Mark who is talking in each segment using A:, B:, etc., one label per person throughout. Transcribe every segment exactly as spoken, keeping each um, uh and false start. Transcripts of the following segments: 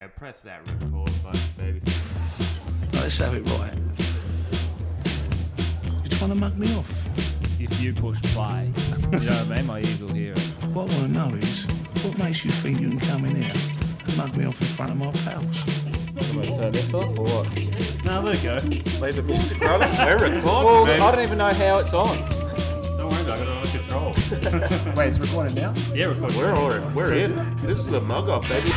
A: Yeah, press that record button, baby.
B: Let's have it right. You're trying to mug me off.
C: If you push play, you know what I mean? My ears will hear it.
B: What I want to know is, what makes you think you can come in here and mug me off in front of my pals?
C: Am I turn this off or what?
A: No, let it go. Leave the music rolling. We're recording.
C: Well,
A: baby.
C: I don't even know how it's on.
A: Don't worry about it. I got it under control.
C: Wait, it's recording now?
A: Yeah, recording. We're on. We're in. This is the mug off, baby.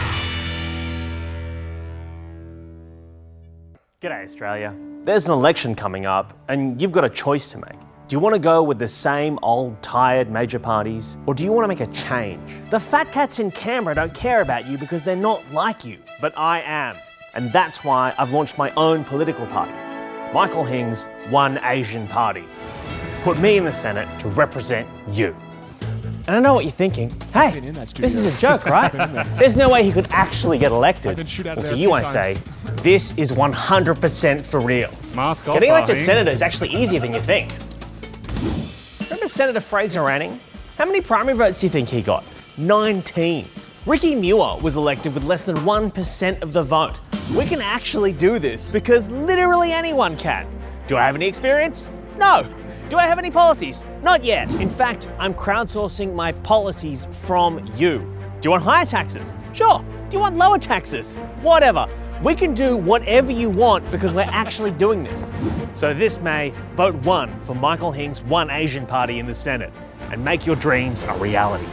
D: G'day Australia. There's an election coming up and you've got a choice to make. Do you want to go with the same old tired major parties, or do you want to make a change? The fat cats in Canberra don't care about you because they're not like you, but I am. And that's why I've launched my own political party, Michael Hing's One Asian Party. Put me in the Senate to represent you. And I know what you're thinking. Hey, this is a joke, right? There's no way he could actually get elected. Well, to you I say, this is one hundred percent for real.
C: Mask off,
D: Getting elected
C: Arnie.
D: senator is actually easier than you think. Remember Senator Fraser Anning? How many primary votes do you think he got? nineteen. Ricky Muir was elected with less than one percent of the vote. We can actually do this because literally anyone can. Do I have any experience? No. Do I have any policies? Not yet. In fact, I'm crowdsourcing my policies from you. Do you want higher taxes? Sure. Do you want lower taxes? Whatever. We can do whatever you want because we're actually doing this. So this May, vote one for Michael Hing's One Asian Party in the Senate and make your dreams a reality.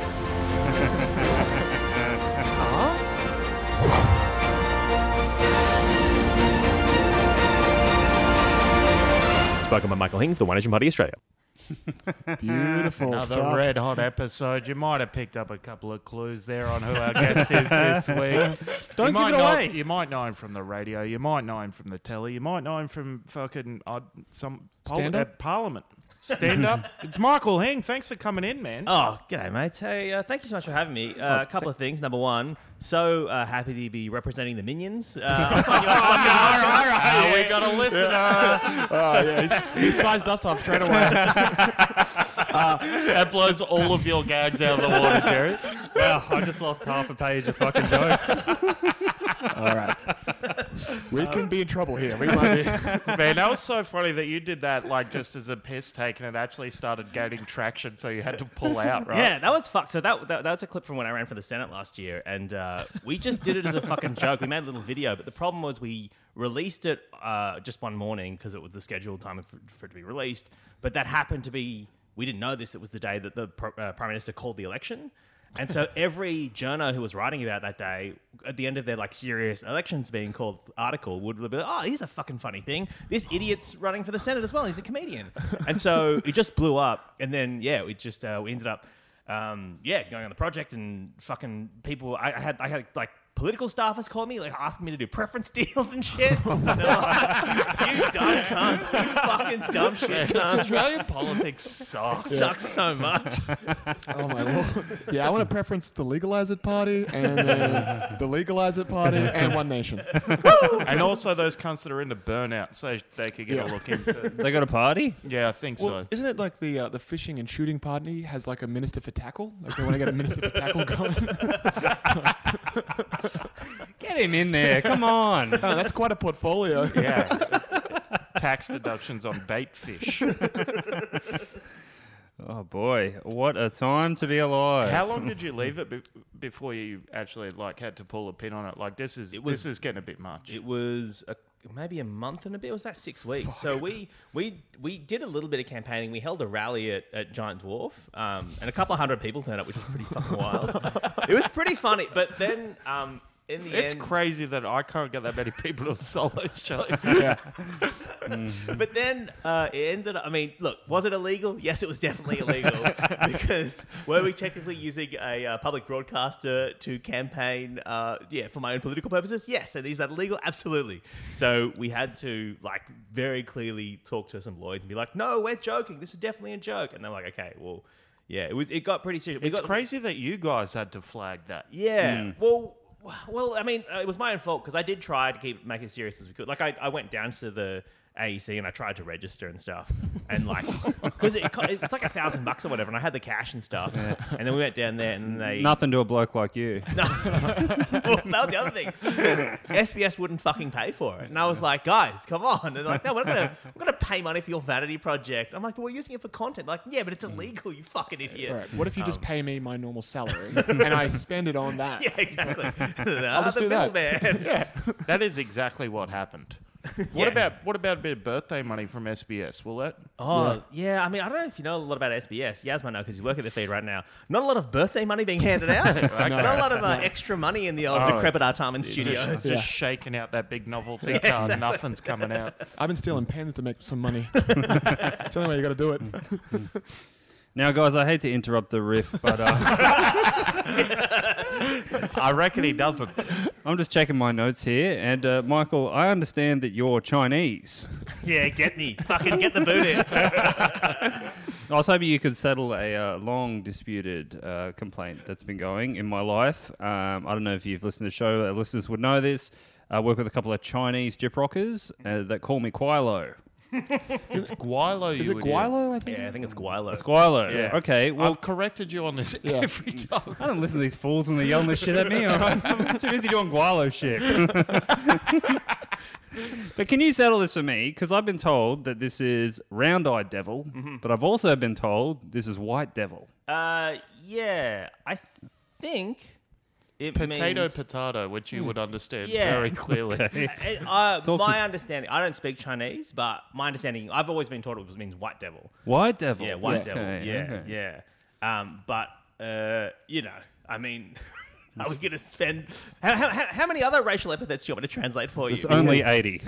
D: Spoken by Michael Hing for the One Asian Party Australia.
E: Beautiful
A: Another
E: stuff.
A: red hot episode. You might have picked up a couple of clues there on who our guest is this week.
E: Don't
A: you might
E: give it
A: know,
E: away.
A: You might know him from the radio. You might know him from the telly. You might know him from fucking uh, some pol-
E: Stand up?
A: uh, Parliament. Stand up. It's Michael Hing. Thanks for coming in, man.
D: Oh, g'day, mate. Hey, uh, thank you so much for having me. Uh, a couple of things. Number one, so uh, happy to be representing the Minions. Uh, I find you a fucking-
A: Uh, we got a listener.
E: Oh, yeah, he's, he sized us up straight away.
A: That blows all of your gags out of the water, Jerry.
F: Wow, I just lost half a page of fucking jokes.
E: All right. We can be in trouble here. We might be.
A: Man, that was so funny that you did that like just as a piss take and it actually started gaining traction, so you had to pull out, right?
D: Yeah, that was fucked. So that, that that was a clip from when I ran for the Senate last year, and uh, we just did it as a fucking joke. We made a little video, but the problem was we released it uh, just one morning because it was the scheduled time for, for it to be released. But that happened to be, we didn't know this. It was the day that the pro- uh, Prime Minister called the election. And so every journo who was writing about that day, at the end of their like serious elections being called article, would be like, oh, here's a fucking funny thing. This idiot's running for the Senate as well. He's a comedian. And so it just blew up. And then, yeah, we just, uh, we ended up, um, yeah, going on the project and fucking people, I, I had, I had like, political staffers call me, like asking me to do preference deals and shit. They're like, you dumb cunts, you fucking dumb shit cunts.
A: Australian politics sucks.
D: Sucks so much.
E: Oh, my Lord. Yeah, I want to preference the Legalize It Party and then the Legalize It Party and One Nation.
A: And also those cunts that are into burnout, so they could get
E: Yeah.
A: a look into.
F: They got a party?
A: Yeah, I think
E: Well,
A: so.
E: isn't it like the uh, the fishing and shooting party has like a minister for tackle? Like they want to get a minister for tackle going?
F: Get him in there, come on.
E: Oh, that's quite a portfolio.
A: Yeah. Tax deductions on bait fish.
F: Oh boy, what a time to be alive.
A: How long did you leave it be- before you actually like had to pull a pin on it? Like this is
D: It was-
A: this is getting a bit much.
D: It was a, maybe a month and a bit. It was about six weeks. So we we we did a little bit of campaigning. We held a rally at, at Giant Dwarf, um, and a couple of hundred people turned up, which was pretty fucking wild. It was pretty funny. But then um, in the
A: It's
D: end,
A: crazy that I can't get that many people to a solo show.
E: Yeah.
D: But then uh, it ended up, I mean, look, was it illegal? Yes, it was definitely illegal. Because were we technically using a uh, public broadcaster to campaign, uh, yeah, for my own political purposes? Yes. And is that illegal? Absolutely. So we had to, like, very clearly talk to some lawyers and be like, no, we're joking. This is definitely a joke. And they're like, okay, well, yeah, it was. It got pretty serious. We
A: It's
D: got,
A: crazy that you guys had to flag that.
D: Yeah. Well, well, I mean, uh, it was my own fault because I did try to keep make it serious as we could. Like, I, I went down to the A E C, and I tried to register and stuff, and like, because it, it's like a thousand bucks or whatever, and I had the cash and stuff, and then we went down there, and they
F: Nothing to a bloke like you.
D: no, well, that was the other thing. S B S wouldn't fucking pay for it, and I was like, guys, come on, and they're like, no, we're not gonna, we're gonna pay money for your vanity project. I'm like, but we're using it for content. Like, yeah, but it's illegal, you fucking idiot.
E: Right. What if you just
D: Um,
E: pay me my normal salary and I spend it on that?
D: Yeah, exactly.
E: I'll just
D: the
E: do that.
D: middleman.
E: Yeah.
A: That is exactly what happened. What
D: Yeah.
A: about what about a bit of birthday money from S B S? Will that?
D: Oh, yeah. I mean, I don't know if you know a lot about S B S. Yas might know because he's working the feed right now. Not a lot of birthday money being handed out. Not a lot of uh, extra money in the old
A: Oh.
D: decrepit Artarmon studios.
A: Just,
E: Yeah.
A: just shaking out that big novelty
D: Yeah,
A: card.
D: exactly.
A: Nothing's coming out.
E: I've been stealing pens to make some money. It's the only way you got to do it.
F: Now, guys, I hate to interrupt the riff, but uh,
A: I reckon he doesn't.
F: I'm just checking my notes here. And, uh, Michael, I understand that you're Chinese.
D: Yeah, get me. Fucking get the boot in.
F: I was hoping you could settle a uh, long disputed uh, complaint that's been going in my life. Um, I don't know if you've listened to the show. Our listeners would know this. I work with a couple of Chinese gyp rockers uh, that call me Quilo.
A: It's Guilo.
E: Is
A: you
E: it
A: idiot.
E: Guilo, I think?
D: Yeah, I think it's Guilo.
F: It's Quilo.
A: Yeah.
F: Okay, well,
A: I've corrected you on this
E: Yeah.
A: every time.
F: I don't listen to these fools when they're yelling this shit at me. All right? I'm too busy doing Guilo shit. But can you settle this for me? Because I've been told that this is round-eyed devil, but I've also been told this is white devil.
D: Uh, yeah, I think it
A: Potato,
D: means...
A: potato, which you would understand
D: Yeah.
A: very clearly.
D: Uh, uh,
F: Talk
D: my
F: to-
D: understanding, I don't speak Chinese, but my understanding, I've always been taught it was- means white devil.
F: White devil?
D: Yeah, white
F: Okay,
D: devil. Yeah,
F: okay.
D: yeah. Um, but uh, you know, I mean, are we going to spend how, how, how how many other racial epithets do you want me to translate for
F: It's
D: you?
F: only eighty.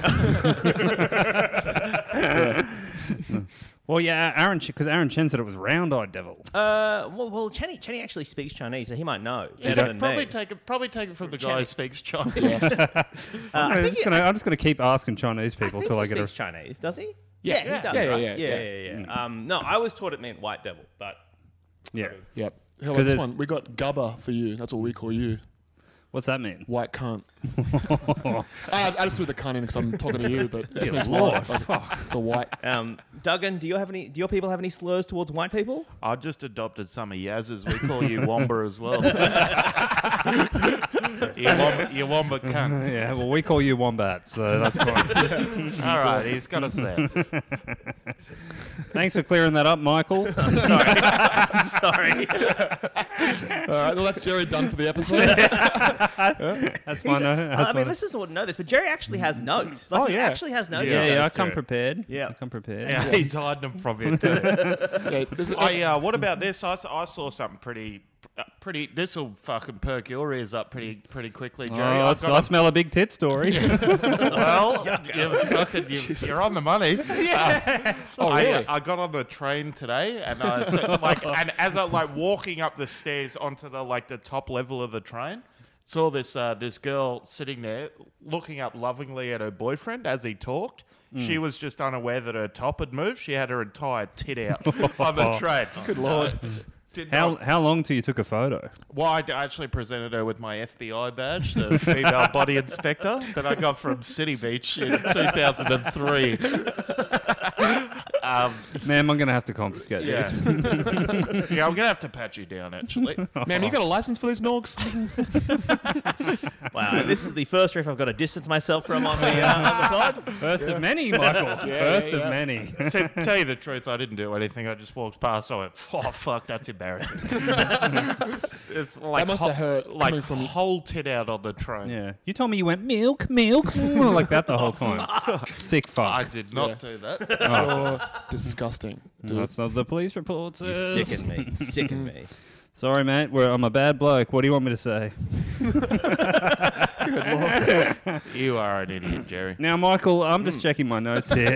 F: Well, yeah, Aaron, because Aaron Chen said it was round-eyed devil.
D: Uh, well, well, Chenny, Chenny actually speaks Chinese, so he might know
A: Yeah,
D: better than
A: probably
D: me.
A: take it. Probably take it from the guy
D: Chinese.
A: who speaks Chinese.
F: I'm, just gonna, I'm just going to keep asking Chinese
D: I
F: people
D: think
F: until
D: he
F: I get
D: speaks
F: a...
D: Chinese, does he?
E: Yeah.
D: he
E: Yeah.
D: does.
E: Yeah, yeah,
D: right?
E: yeah,
D: yeah,
E: yeah.
D: yeah, yeah. Um, no, I was taught it meant white devil, but
F: Yeah.
E: Yep. Hell,
F: 'Cause
E: this
F: there's-
E: one, we got Gubba for you. That's what we call you.
F: What's that mean?
E: White cunt. I, I just threw the cunt in because I'm talking to you, but this means white. Like, it's a white.
D: um, Duggan, do you have any? Do your people have any slurs towards white people?
A: I just adopted some of Yaz's. We call you Womba as well. you Womba, you Womba cunt.
F: Yeah, well, we call you Wombat, so that's fine.
A: All right, he's got us there.
F: Thanks for clearing that up, Michael.
D: I'm sorry. I'm sorry.
E: All right, well, that's Jerry done for the episode.
F: That's fine. uh, That's
D: I mean,
F: fine.
D: listeners wouldn't know this, but Jerry actually has notes. Like,
E: Oh,
D: he
E: yeah.
D: actually has notes.
F: Yeah,
D: on
F: yeah, I
D: this.
F: come prepared.
D: Yeah.
F: I come prepared.
A: Yeah, he's hiding them from you too.
E: Yeah, this is,
A: Oh yeah, what about this? I, s- I saw something pretty, uh, pretty. This will fucking perk your ears up pretty, pretty quickly,
F: Oh,
A: Jerry.
F: I,
A: I've
F: s- I
A: got
F: smell a big tit story.
A: a, well, you fucking, you, you're on the money. Yeah.
E: Oh,
A: I,
E: really?
A: I got on the train today, and I took, like, and as I like walking up the stairs onto the like the top level of the train, saw this uh, this girl sitting there looking up lovingly at her boyfriend as he talked. She was just unaware that her top had moved. She had her entire tit out on the train.
E: Good lord.
A: Did
F: How
A: not-
F: how long till you took a photo?
A: well, I d- actually presented her with my F B I badge, the female body inspector that I got from City Beach in two thousand three. um,
F: Ma'am, I'm going to have to confiscate
A: yeah.
F: this.
A: yeah, I'm going to have to pat you down, actually.
E: Man, you got a license for these Norgs?
D: Wow, and this is the first riff I've got to distance myself from on the, uh, on the pod.
F: First of many, Michael. First
E: yeah,
F: of
E: yeah.
F: many.
A: To tell you the truth, I didn't do anything. I just walked past. I went, oh, fuck, that's embarrassing. It's like,
E: That must
A: ho-
E: have hurt
A: like
E: coming from-
A: whole tit out on the train.
F: Yeah. You told me you went milk, milk, mm, like that the whole time. Sick fuck.
A: I did not
E: Yeah.
A: do that.
E: You're disgusting. Dude.
F: That's not the police reports.
D: You sicken me. Sicken me.
F: Sorry, mate. We're, I'm a bad bloke. What do you want me to say?
A: You are an idiot, Jerry.
F: Now, Michael, I'm just checking my notes here.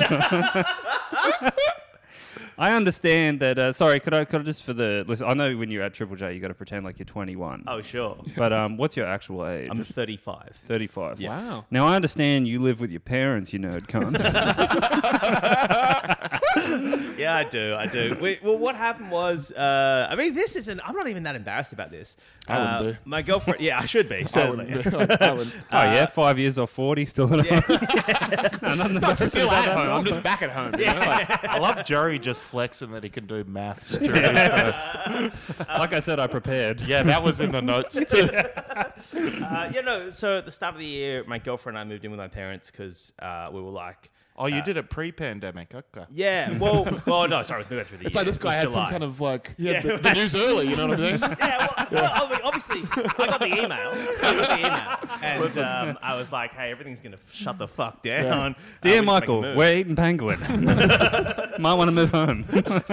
F: I understand that. Uh, sorry, could I could I just for the listen? I know when you're at Triple J, you got to pretend like you're twenty-one.
D: Oh, sure.
F: But um, what's your actual age?
D: I'm thirty-five.
F: thirty-five.
E: Wow.
F: Now I understand you live with your parents, you nerd cunt.
D: Yeah, I do. I do. We, well, what happened was, uh, I mean, this isn't. I'm not even that embarrassed about this.
E: I wouldn't
D: Uh,
E: be.
D: My girlfriend. Yeah, I should be.
E: I
D: Certainly.
E: wouldn't be. I wouldn't.
F: Oh yeah, five years or forty, still. no, nothing about to
C: Still
F: say
C: at
F: about
C: home.
F: that.
C: I'm just back at home. You know? Like,
A: I love Jerry just flexing that he can do maths. during his, uh,
F: Like I said, I prepared.
A: yeah, that was in the notes too.
D: Uh, yeah, no. So at the start of the year, my girlfriend and I moved in with my parents because uh, we were like,
A: Oh, you did it pre-pandemic. Okay.
D: yeah. Well, well, no, sorry, it was midway through the
E: It's
D: year.
E: like this
D: It was
E: guy had
D: July.
E: some kind of like he had
D: Yeah.
E: the, the news early. You know what I mean?
D: Yeah, well, well, I mean, obviously, I got the email. I got the email, and um, I was like, "Hey, everything's gonna f- shut the fuck down." Uh, we
F: Dear
D: just make a
F: Michael,
D: move.
F: we're eating pangolin. Might want to move home.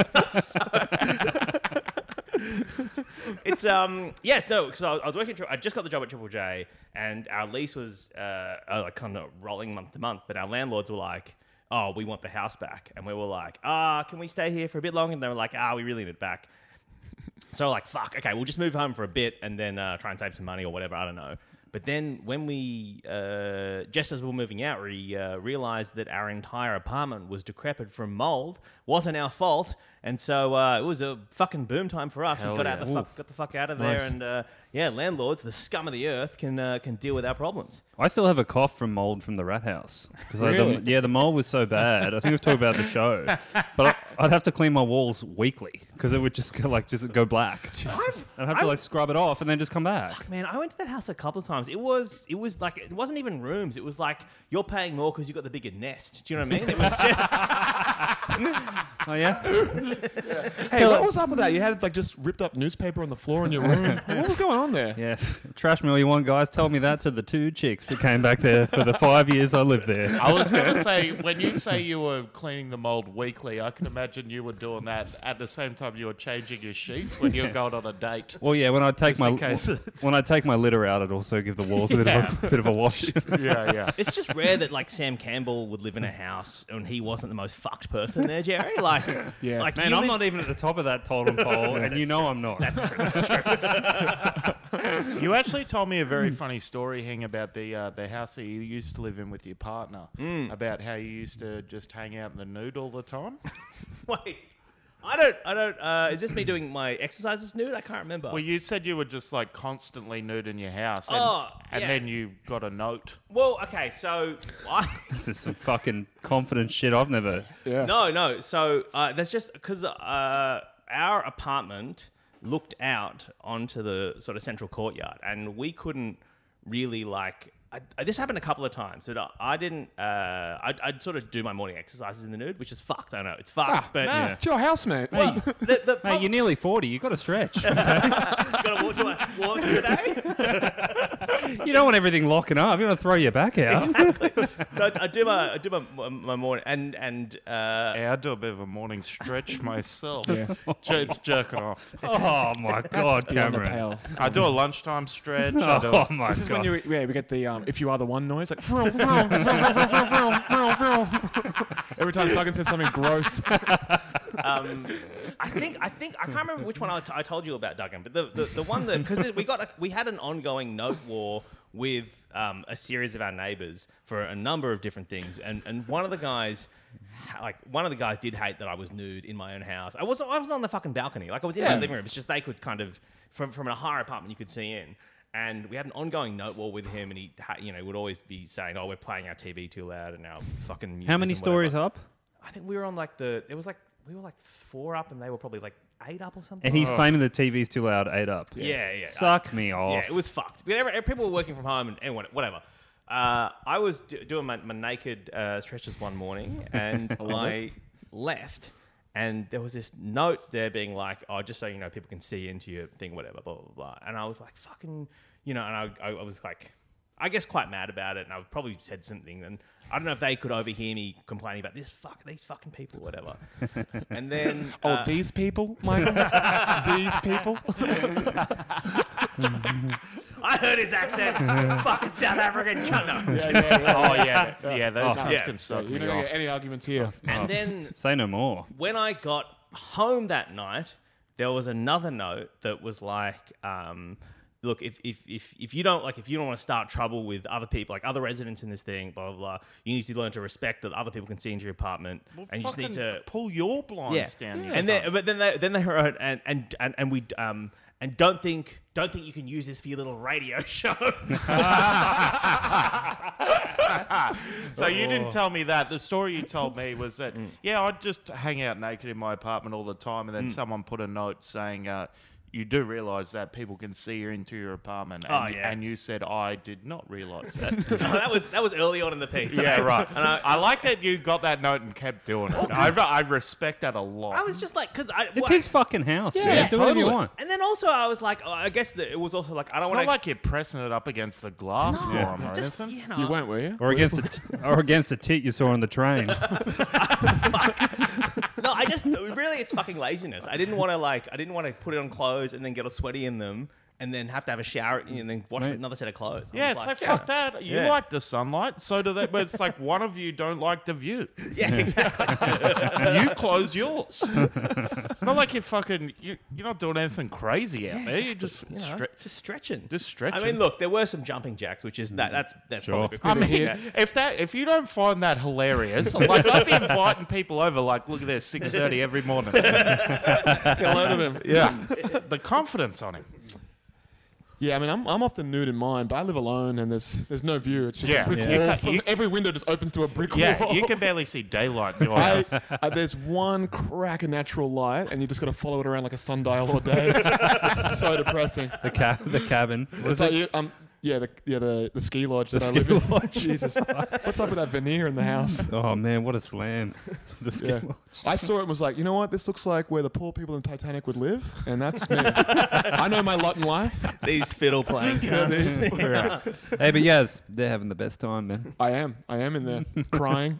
D: It's um yes no because I, I was working. I just got the job at Triple J, and our lease was uh, uh like kind of rolling month to month. But our landlords were like, "Oh, we want the house back," and we were like, "Ah, can we stay here for a bit longer?" And they were like, "Ah, we really need it back." So like, fuck, okay, we'll just move home for a bit and then uh, try and save some money or whatever. I don't know. But then when we, uh, just as we were moving out, we uh, realized that our entire apartment was decrepit from mold. Wasn't our fault. And so uh, it was a fucking boom time for us.
A: Hell
D: we got
A: yeah.
D: out the fuck, got the fuck out of there.
E: Nice.
D: And uh, yeah, landlords, the scum of the earth, can uh, can deal with our problems.
F: I still have a cough from mold from the rat house. 'Cause I-
E: Really?
F: the, yeah, the mold was so bad. I think we've talked about the show, but I, I'd have to clean my walls weekly because it would just go, like just go black. I'd have to like scrub it off and then just come back.
D: Man, I went to that house a couple of times. It was it was like it wasn't even rooms. It was like you're paying more because you got the bigger nest. Do you know what I mean? It was just
F: Oh yeah,
E: Hey, what was up with that? You had like just ripped up newspaper on the floor in your room. What was going on there?
F: yeah. Trash me all you want, guys. Tell me that to the two chicks that came back there for the five years I lived there.
A: I was going to say, when you say you were cleaning the mold weekly, I can imagine you were doing that at the same time you were changing your sheets when you were going on a date.
F: Well, yeah. When I take
A: Just
F: my
A: in case.
F: when I take my litter out, I'd also give the walls a bit of a bit of a wash.
A: Yeah, yeah.
D: it's just rare that like Sam Campbell would live in a house and he wasn't the most fucked person there, Jerry. Like,
E: Yeah.
D: like
F: Man,
D: you
F: I'm
D: live-
F: not even at the top of that totem pole, and you know I'm not.
A: You actually told me a very funny story, Hing, about the uh, the house that you used to live in with your partner. About how you used to just hang out in the nude all the time.
D: Wait. I don't. I don't. Uh, is this me doing my exercises nude? I can't remember.
A: Well, you said you were just like constantly nude in your house, and,
D: Oh,
A: and
D: yeah.
A: then you got a note.
D: Well, okay. So I.
F: This is some fucking confident shit I've never.
E: Yeah.
D: No, no. So uh, that's just because uh, our apartment looked out onto the sort of central courtyard, and we couldn't really like. I, I, this happened a couple of times. But I, I didn't. Uh, I'd, I'd sort of do my morning exercises in the nude, which is fucked. I know it's fucked, but
E: Nah, it's your house, mate.
D: well, the, the
F: Mate, you're nearly forty. You've got to stretch.
D: gotta walk to my walk today.
F: You don't want everything locking up. You want to throw your back out.
D: So I, I do my I do my, my, my morning and and uh,
A: Yeah, I do a bit of a morning stretch myself. Jer- It's jerking off.
F: Oh my god,
E: Beyond the
F: Cameron.
E: pale.
A: I do a lunchtime stretch. I do
F: Oh
A: a,
F: my
E: This is when
F: god.
E: you yeah we get the um if you are the one noise like vroom, vroom, vroom, vroom, vroom, vroom, vroom, vroom, vroom. Every time Duggan says something gross.
D: um, I think I think I can't remember which one I, t- I told you about, Duggan, but the the, the one that because we got a, we had an ongoing note war with um, a series of our neighbours for a number of different things, and and one of the guys. Like one of the guys did hate that I was nude in my own house. I wasn't. I wasn't on the fucking balcony. Like I was in
E: Yeah.
D: my living room. It's just they could kind of from from a higher apartment you could see in. And we had an ongoing note war with him, and he, ha- you know, would always be saying, "Oh, we're playing our T V too loud and our fucking." Music
F: How many
D: and
F: stories
D: whatever."
F: up?
D: I think we were on like the. It was like we were like four up, and they were probably like eight up or something.
F: And he's claiming the T V's too loud, eight up.
D: yeah, yeah.
F: Suck me off.
D: Yeah, it was fucked. But every, people were working from home and, and what- whatever. Uh, I was do, doing my, my naked uh, stretches one morning, and I left, and there was this note there being like, "Oh, just so you know, people can see into your thing, whatever, blah blah blah." And I was like, "Fucking," you know, and I, I, I was like, I guess quite mad about it, and I probably said something, and I don't know if they could overhear me complaining about this fuck these fucking people, whatever. And then
E: Oh,
D: uh,
E: these people, Michael. These people.
D: I heard his accent, fucking South African cunt. No.
E: Yeah, yeah, yeah.
A: oh yeah, th- yeah. Those cunts
D: yeah.
A: can suck
E: You
A: me
E: don't
A: off.
E: get any arguments here.
D: And then
F: Say no more.
D: when I got home that night, there was another note that was like, um, look, if, if if if you don't like, if you don't want to start trouble with other people, like other residents in this thing, blah blah blah, you need to learn to respect that other people can see into your apartment,
A: Well,
D: and you just need
A: fucking
D: to
A: pull your blinds
D: yeah.
A: down. your
D: And
A: front.
D: then, but then they then they heard and and and, and we um and don't think don't think you can use this for your little radio show.
A: So you didn't tell me that. The story you told me was that, yeah, I'd just hang out naked in my apartment all the time, and then someone put a note saying, uh, you do realise that people can see you into your apartment. And,
D: Oh, yeah.
A: and you said, I did not realise that.
D: No, that was that was early on in the piece.
A: yeah, right.
D: And I,
A: I like that you got that note and kept doing it. I, I respect that a lot.
D: I was just like, because I
F: It's
D: well,
F: his fucking house.
D: Yeah,
F: man. Do whatever you
E: totally.
F: want.
D: and then also I was like, oh, I guess that it was also like I
A: it's
D: don't
A: not
D: want
A: like you're pressing it up against the glass for him or
D: just
A: anything.
D: you know
E: You weren't, were you?
F: Or against a t- or against a tit you saw on the train.
D: No, I just really it's fucking laziness. I didn't want to like I didn't want to put it on clothes and then get all sweaty in them and then have to have a shower and then wash
F: Mate.
D: another set of clothes. I
A: Yeah,
D: was
A: it's like, fuck that. You
D: Yeah.
A: like the sunlight, so do they. But it's like one of you don't like the view.
D: yeah, exactly.
A: You close yours. It's not like you're fucking. You, you're not doing anything crazy out there. You're just
D: You know,
A: stre-
D: just stretching.
A: just stretching.
D: I mean, look, there were some jumping jacks, which is that that's that's
F: Sure.
D: probably
A: I mean,
D: yeah.
A: if that if you don't find that hilarious, like I'd be inviting people over. Like, look at this, six thirty every morning.
E: Get a load of him.
A: Yeah, the confidence on him.
E: Yeah, I mean, I'm, I'm often nude in mine, but I live alone and there's there's no view. It's just
A: Yeah.
E: a brick
A: Yeah.
E: wall.
A: You
E: From,
A: ca-
E: every window just opens to a brick
A: Yeah,
E: wall.
A: you can barely see daylight in your
E: I,
A: house.
E: uh, there's one crack of natural light, and you just got to follow it around like a sundial all day. It's so depressing.
F: The ca- the cabin. What
E: It's
F: is
E: like
F: it?
E: you, um, yeah, the yeah the, the ski lodge
F: The
E: that I
F: ski
E: live in.
F: lodge.
E: Jesus, what's up with that veneer in the house?
F: Oh man, what a slam! The ski
E: Yeah.
F: lodge.
E: I saw it and was like, you know what? This looks like where the poor people in Titanic would live, and that's me. I know my lot in life.
D: these fiddle playing cunts.
F: Hey, but Yaz, they're having the best time, man.
E: I am. I am in there crying.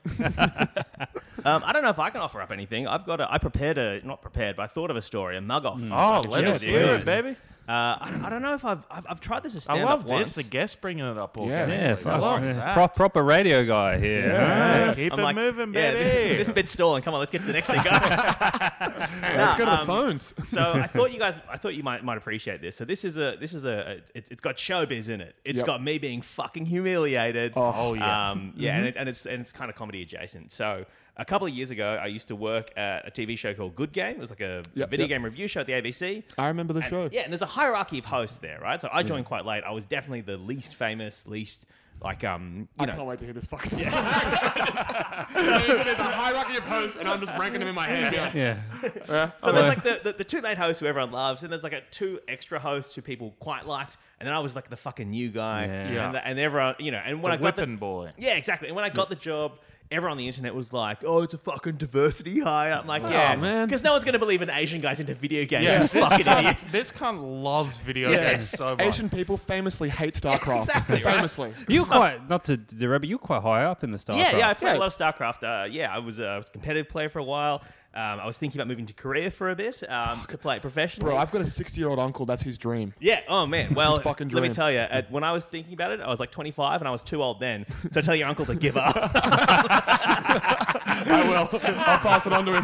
D: Um, I don't know if I can offer up anything. I've got a. I prepared a not prepared, but I thought of a story, a mug off.
A: Oh, let us hear it, baby.
D: Uh, I, I don't know if I've I've, I've tried this as
A: I
D: stand
A: love
D: up
A: this.
D: once.
A: The guest bringing it up.
E: Yeah.
A: organically.
F: Yeah,
A: I
F: fuck.
A: love
F: Yeah.
A: that.
F: Pro- proper radio guy here.
A: Yeah,
F: huh?
A: keep
D: I'm
A: it
D: like,
A: moving,
D: yeah,
A: baby.
D: this bit's stalling. Come on, let's get to the next thing, guys.
E: Let's go to the
D: um,
E: phones.
D: So I thought you guys, I thought you might might appreciate this. So this is a this is a, it, it's got showbiz in it. It's
E: Yep.
D: got me being fucking humiliated.
E: Oh,
A: yeah.
D: um, yeah, and, it, and it's and it's kind of comedy adjacent. So a couple of years ago, I used to work at a T V show called Good Game. It was like a
E: Yep,
D: video
E: yep.
D: game review show at the A B C.
E: I remember the
D: And-
E: show.
D: Yeah, and there's a hierarchy of hosts there, right? So I joined quite late. I was definitely the least famous, least like um, you
E: I
D: know.
E: can't wait to hear this fucking story. There's a hierarchy of hosts, and I'm just ranking them in my head. Yeah.
F: Yeah.
D: So there's like the, the, the two main hosts who everyone loves, and there's like a two extra hosts who people quite liked, and then I was like the fucking new guy,
F: Yeah.
D: and, the, and everyone, you know, and when
A: The
D: I got the
A: whipping boy.
D: yeah, exactly, and when I got the job, everyone on the internet was like, "Oh, it's a fucking diversity hire." I'm like, "Yeah,
E: man.
D: because no one's gonna believe an Asian guy's into video games.
A: Yeah,
D: you
A: this
D: fucking
A: cunt,
D: idiots."
A: this cunt loves video
E: Yeah.
A: games so much.
E: Asian people famously hate StarCraft.
D: exactly, right?
E: Famously.
F: You quite not to derail, but you quite high up in the StarCraft.
D: Yeah, yeah, I played
E: Yeah.
D: a lot of StarCraft. Uh, yeah, I was, uh, I was a competitive player for a while. Um, I was thinking about moving to Korea for a bit um, to play it professionally.
E: Bro, I've got a sixty-year-old uncle. That's his dream.
D: Yeah. Oh man. Well,
E: his fucking
D: let me
E: dream.
D: tell you. At, when I was thinking about it, I was like twenty-five, and I was too old then. So tell your uncle to give up.
E: I will. I'll pass it on to him.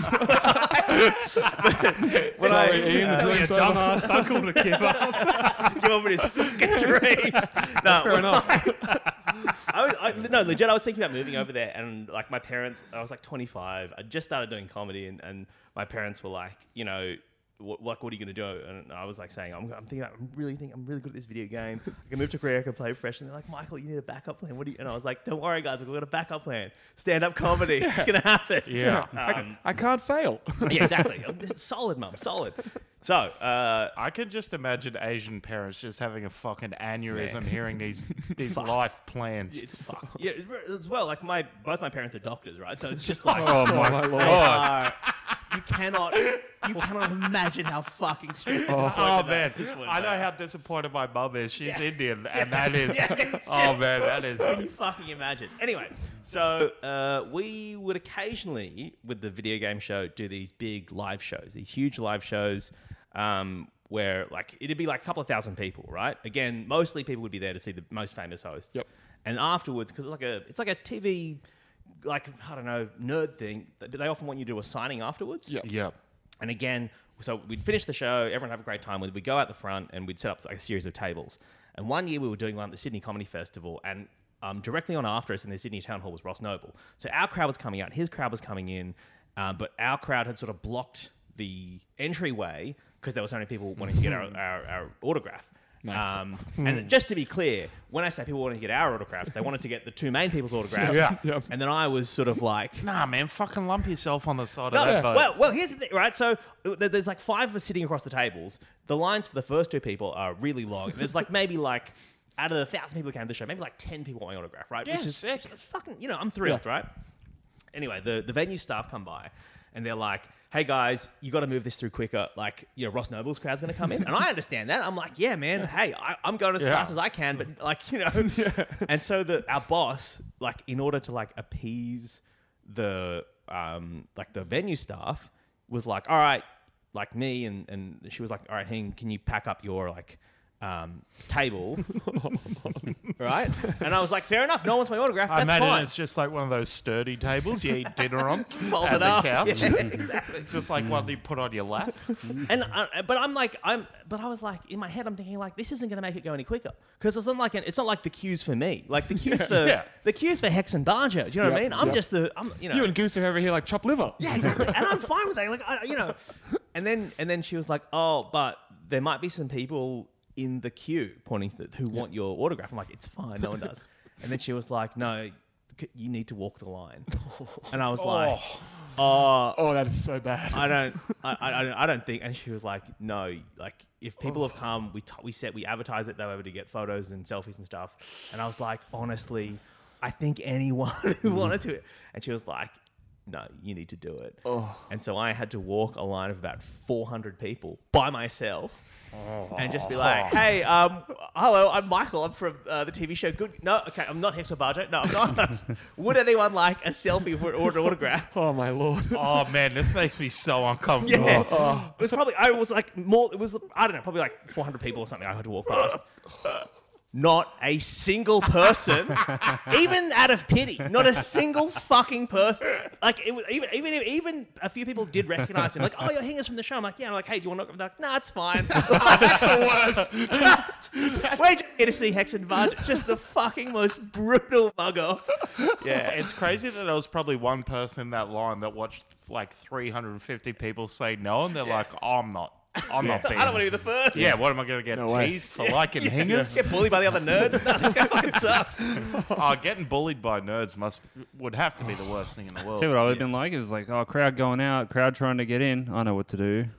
D: When
E: Sorry,
D: I-
E: Ian, the
D: uh,
E: dream's over.
F: dumbass uncle to give up.
D: give up with his fucking dreams. No,
E: Fair enough.
D: I was, I, no, legit. I was thinking about moving over there, and like my parents, I was like twenty-five. I just started doing comedy, and, and my parents were like, you know, what, like, what are you going to do? And I was like saying, I'm, I'm thinking, about, I'm really think I'm really good at this video game. I can move to Korea, I can play fresh. And they're like, Michael, you need a backup plan. What do you? And I was like, don't worry, guys, we've got a backup plan. Stand up comedy. It's going to happen.
A: Yeah.
D: Um,
E: I can't fail.
D: yeah, exactly. It's solid, mum, solid. So, uh,
A: I can just imagine Asian parents just having a fucking aneurysm
D: Man.
A: hearing these these
D: Fuck.
A: life plans.
D: it's fucked. Yeah, as well. Like my both my parents are doctors, right? So it's just like,
E: Oh my lord.
D: they are- you cannot, you cannot imagine how fucking stressed.
A: Oh,
D: Oh
A: man,
D: man,
A: I know how disappointed my mum is. She's Indian, and that is.
D: Yeah, it's
A: oh
D: just-
A: man, that is.
D: Can you fucking imagine? Anyway, so uh, we would occasionally, with the video game show, do these big live shows, these huge live shows, um, where like it'd be like a couple of thousand people, right? Again, mostly people would be there to see the most famous hosts.
E: Yep.
D: And afterwards, because it's like a, it's like a T V, like I don't know, nerd thing. They often want you to do a signing afterwards.
E: Yep.
A: Yep.
D: And again, so we'd finish the show, everyone have a great time. We'd go out the front and we'd set up like a series of tables. And one year we were doing one at the Sydney Comedy Festival, and um, directly on after us in the Sydney Town Hall was Ross Noble. So our crowd was coming out, his crowd was coming in, um, but our crowd had sort of blocked the entryway because there were so many people wanting to get our, our, our autograph.
E: Nice.
D: Um, and just to be clear, when I say people wanted to get our autographs, they wanted to get the two main people's autographs.
A: Yeah.
E: Yep.
D: And then I was sort of like,
A: Nah, man, fucking lump yourself on the side
D: no,
A: of that boat.
D: well, well, here's the thing, right? So uh, there- there's like five of us sitting across the tables. The lines for the first two people are really long. There's like maybe like out of the thousand people who came to the show, maybe like ten people want my autograph, right?
A: Yeah,
D: Which is
A: sick.
D: fucking, you know, I'm thrilled, right? Anyway, the, the venue staff come by and they're like, hey guys, you got to move this through quicker. Like, you know, Ross Noble's crowd's going to come in. And I understand that. I'm like, yeah, man, hey, I, I'm going as
A: Yeah.
D: fast as I can, but like, you know. And so the our boss, like, in order to like appease the um like the venue staff, was like, all right, like me, and and she was like, all right, Hing, can you pack up your like um table, right? And I was like, fair enough, no one wants my autograph.
A: I
D: That's
A: imagine
D: fine.
A: it's just like one of those sturdy tables you eat dinner on.
D: Fold
A: at
D: it
A: the
D: up.
A: couch.
D: Yeah, exactly.
A: It's just like one you put on your lap.
D: And uh, but I'm like I'm but I was like in my head I'm thinking like this isn't going to make it go any quicker because it's not like an, it's not like the queues for me, like the queues for
A: Yeah.
D: the queues for Hex and Barger. Do you know what I
E: Yep,
D: mean? I'm
E: yep.
D: just the I'm you know
E: You and Goose are over here like chopped liver.
D: yeah, exactly. And I'm fine with that. Like I, you know, and then and then she was like, oh, but there might be some people in the queue pointing to who want your autograph. I'm like, it's fine, no one does. And then she was like, no, c- you need to walk the line. And I was like, oh,
E: Oh, that is so bad.
D: I don't, I, I, I don't, I don't think. And she was like, no, like if people have come, we t- we said we advertised that they were able to get photos and selfies and stuff. And I was like, honestly, I think anyone who wanted to. And she was like, no, you need to do it. And so I had to walk a line of about four hundred people by myself. And just be like, hey, um, hello, I'm Michael. I'm from uh, the T V show Good. No, okay, I'm not Hex or Barjo. No, I'm not. Would anyone like a selfie or or an autograph?
E: Oh my lord.
A: Oh man, this makes me so uncomfortable.
D: Yeah. It was probably, I was like more, it was, I don't know, probably like four hundred people or something I had to walk past. Not a single person, even out of pity, not a single fucking person. Like it was even even even a few people did recognize me. Like, oh, you're Hingers from the show. I'm like, yeah. I'm like, hey, do you want to? I'm like, no, it's fine. That's the worst. Just, we're just here to see Hex and Bud. Just the fucking most brutal mug off. Yeah.
A: It's crazy that there was probably one person in that line that watched like three hundred fifty people say no, and they're like, oh, I'm not. I'm not being.
D: I don't want to be the first.
A: Yeah, what am I going to get
E: No way.
A: teased for liking hingers?
D: Get bullied by the other nerds. No, this guy fucking sucks.
A: Oh, getting bullied by nerds must would have to be the worst thing in the world.
F: See what I would have been like? It was like, oh, crowd going out, crowd trying to get in. I know what to do.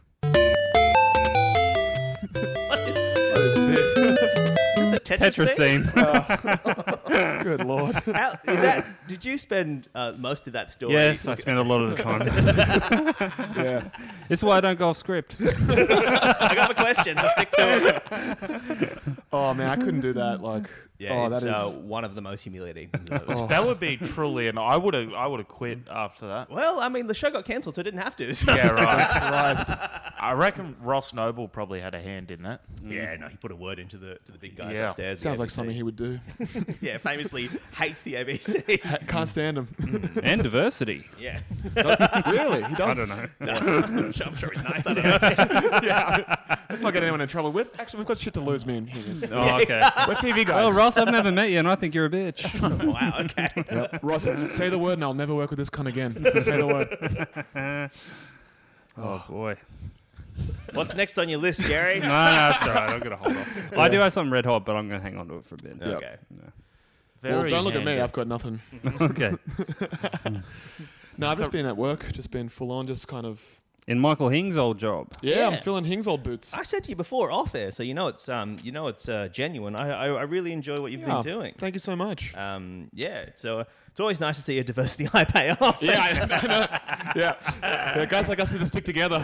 D: The Tetris,
F: Tetris
D: thing?
F: theme.
E: Good lord.
D: How, is that? Did you spend uh, most of that story?
F: Yes, I spent a lot of the time.
E: Yeah.
F: It's why I don't go off script.
D: I got my questions. I'll stick to it.
E: Oh man, I couldn't do that. Like,
D: Yeah,
E: oh,
D: it's
E: that is.
D: uh, one of the most humiliating things I've ever.
A: That would be truly, and I would have, I would have quit after that.
D: Well, I mean, the show got cancelled, so I didn't have to. So.
A: Yeah, right.
E: Christ.
A: I reckon Ross Noble probably had a hand in that.
D: Yeah, no, he put a word into the to the big guys
A: Yeah.
D: upstairs. the
E: Sounds like
D: A B C.
E: something he would do.
D: Yeah, famously hates the A B C.
E: Ha- Can't stand him.
F: And diversity.
D: Yeah,
E: Really? He does?
F: I don't know.
D: no, I'm, sure, I'm sure he's nice. I don't know.
E: Yeah. Let's not get anyone in trouble with. Actually, we've got shit to lose, me and Hingers.
F: Oh, okay.
E: We're T V
F: Well,
E: guys.
F: Ross, I've never met you, and I think you're a bitch.
D: Wow. Okay.
E: Yep. Ross, say the word and I'll never work with this cunt again. Say the word.
F: Oh, boy.
D: What's next on your list, Gary?
F: No, no, it's all right. I'm going to hold off. I do have some red hot, but I'm going to hang on to it for a bit.
D: Okay.
E: Well,
A: Very
E: don't look at me.
A: handy.
E: I've got nothing.
F: Okay.
E: No, I've just been at work. Just been full on. Just kind of.
F: In Michael Hing's old job.
E: Yeah,
D: Yeah.
E: I'm filling Hing's old boots.
D: I said to you before off air, so you know it's um you know it's uh, genuine. I, I I really enjoy what you've
E: Yeah,
D: been doing.
E: Thank you so much.
D: Um yeah, so uh, it's always nice to see a diversity high pay off.
E: Yeah, I, I know. Yeah. Yeah, guys like us need to stick together.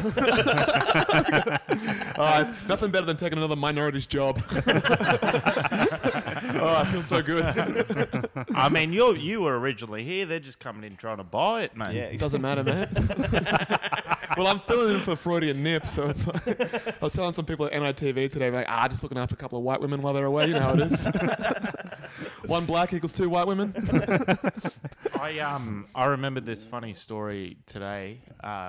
E: uh, nothing better than taking another minority's job. Oh, I feel so good.
A: I mean, you you were originally here. They're just coming in trying to buy it, man.
D: Yeah,
E: It doesn't matter, man. Well, I'm filling in for Freudian nip, so it's like, I was telling some people at N I T V today, like, ah, just looking after a couple of white women while they're away. You know how it is. One black equals two white women.
A: I um I remembered this funny story today. Uh,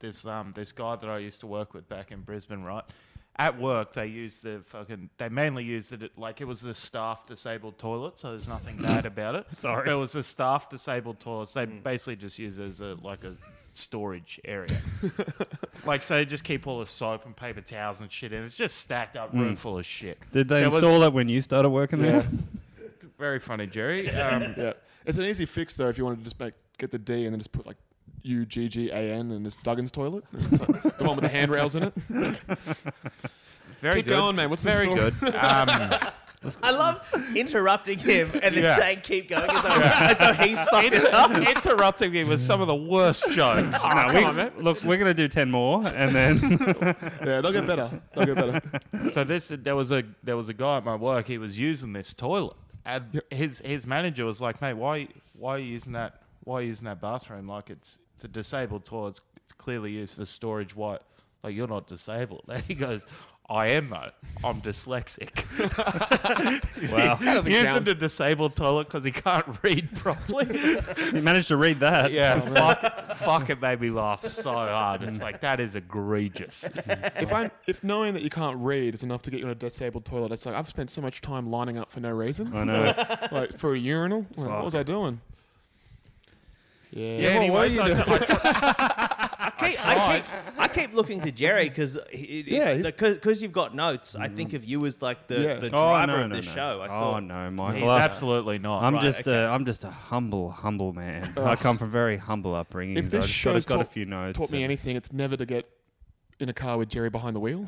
A: this um this guy that I used to work with back in Brisbane, right? At work, they use the fucking. They mainly used it at, like it was the staff disabled toilet, so there's nothing bad about it.
F: Sorry.
A: But it was the staff disabled toilets. They basically just use it as a like a storage area. Like so, they just keep all the soap and paper towels and shit in. It's just stacked up, room full of shit.
F: Did they
A: There was-
F: install it when you started working there?
A: Very funny, Jerry. Um,
E: Yeah, it's an easy fix though if you want to just make get the D and then just put like U G G A N and just Duggan's toilet. It's like the one with the handrails in it.
A: very
E: Keep
A: good.
E: going, man. What's the
A: very
E: story?
A: good. Um,
D: I love interrupting him and then
A: Yeah.
D: saying keep going as though, as though he's fucked us up.
A: interrupting me with some of the worst jokes.
F: No,
A: Oh,
F: we,
A: come on, man.
F: look, we're gonna do ten more, and then
E: Yeah, they'll get better. They'll get better.
A: So this there was a there was a guy at my work. He was using this toilet, and
E: Yep.
A: his his manager was like, "Mate, why why are you using that? Why are you using that bathroom? Like it's it's a disabled toilet. It's, it's clearly used for storage. Why? Like you're not disabled." And he goes, "I am though. I'm dyslexic."
F: wow,
E: doesn't
A: Using
E: count.
A: a disabled toilet because he can't read properly.
F: you managed to read that.
A: Yeah, fuck, fuck, it made me laugh so hard. It's like that is egregious.
E: If I if knowing that you can't read is enough to get you in a disabled toilet, it's like I've spent so much time lining up for no reason.
F: I know.
E: Like for a urinal. Like, what was I doing? Yeah.
A: Yeah, anyways, I,
D: I keep, I, keep, I keep looking to Jerry because
E: Yeah, he's-
D: because you've got notes. I think of you as like the,
E: Yeah.
D: the
F: Oh
D: driver
F: no,
D: of
F: no,
D: this
F: no.
D: show. I
F: oh
D: thought,
F: no,
A: he's
F: Michael. I-
A: absolutely not.
F: I'm
D: Right,
F: just
D: okay.
F: a, I'm just a humble, humble man. I come from very humble upbringing.
E: If this
F: I just
E: show's
F: got, got a
E: taught-
F: few notes.
E: Taught me
F: and-
E: anything, it's never to get in a car with Jerry behind the wheel.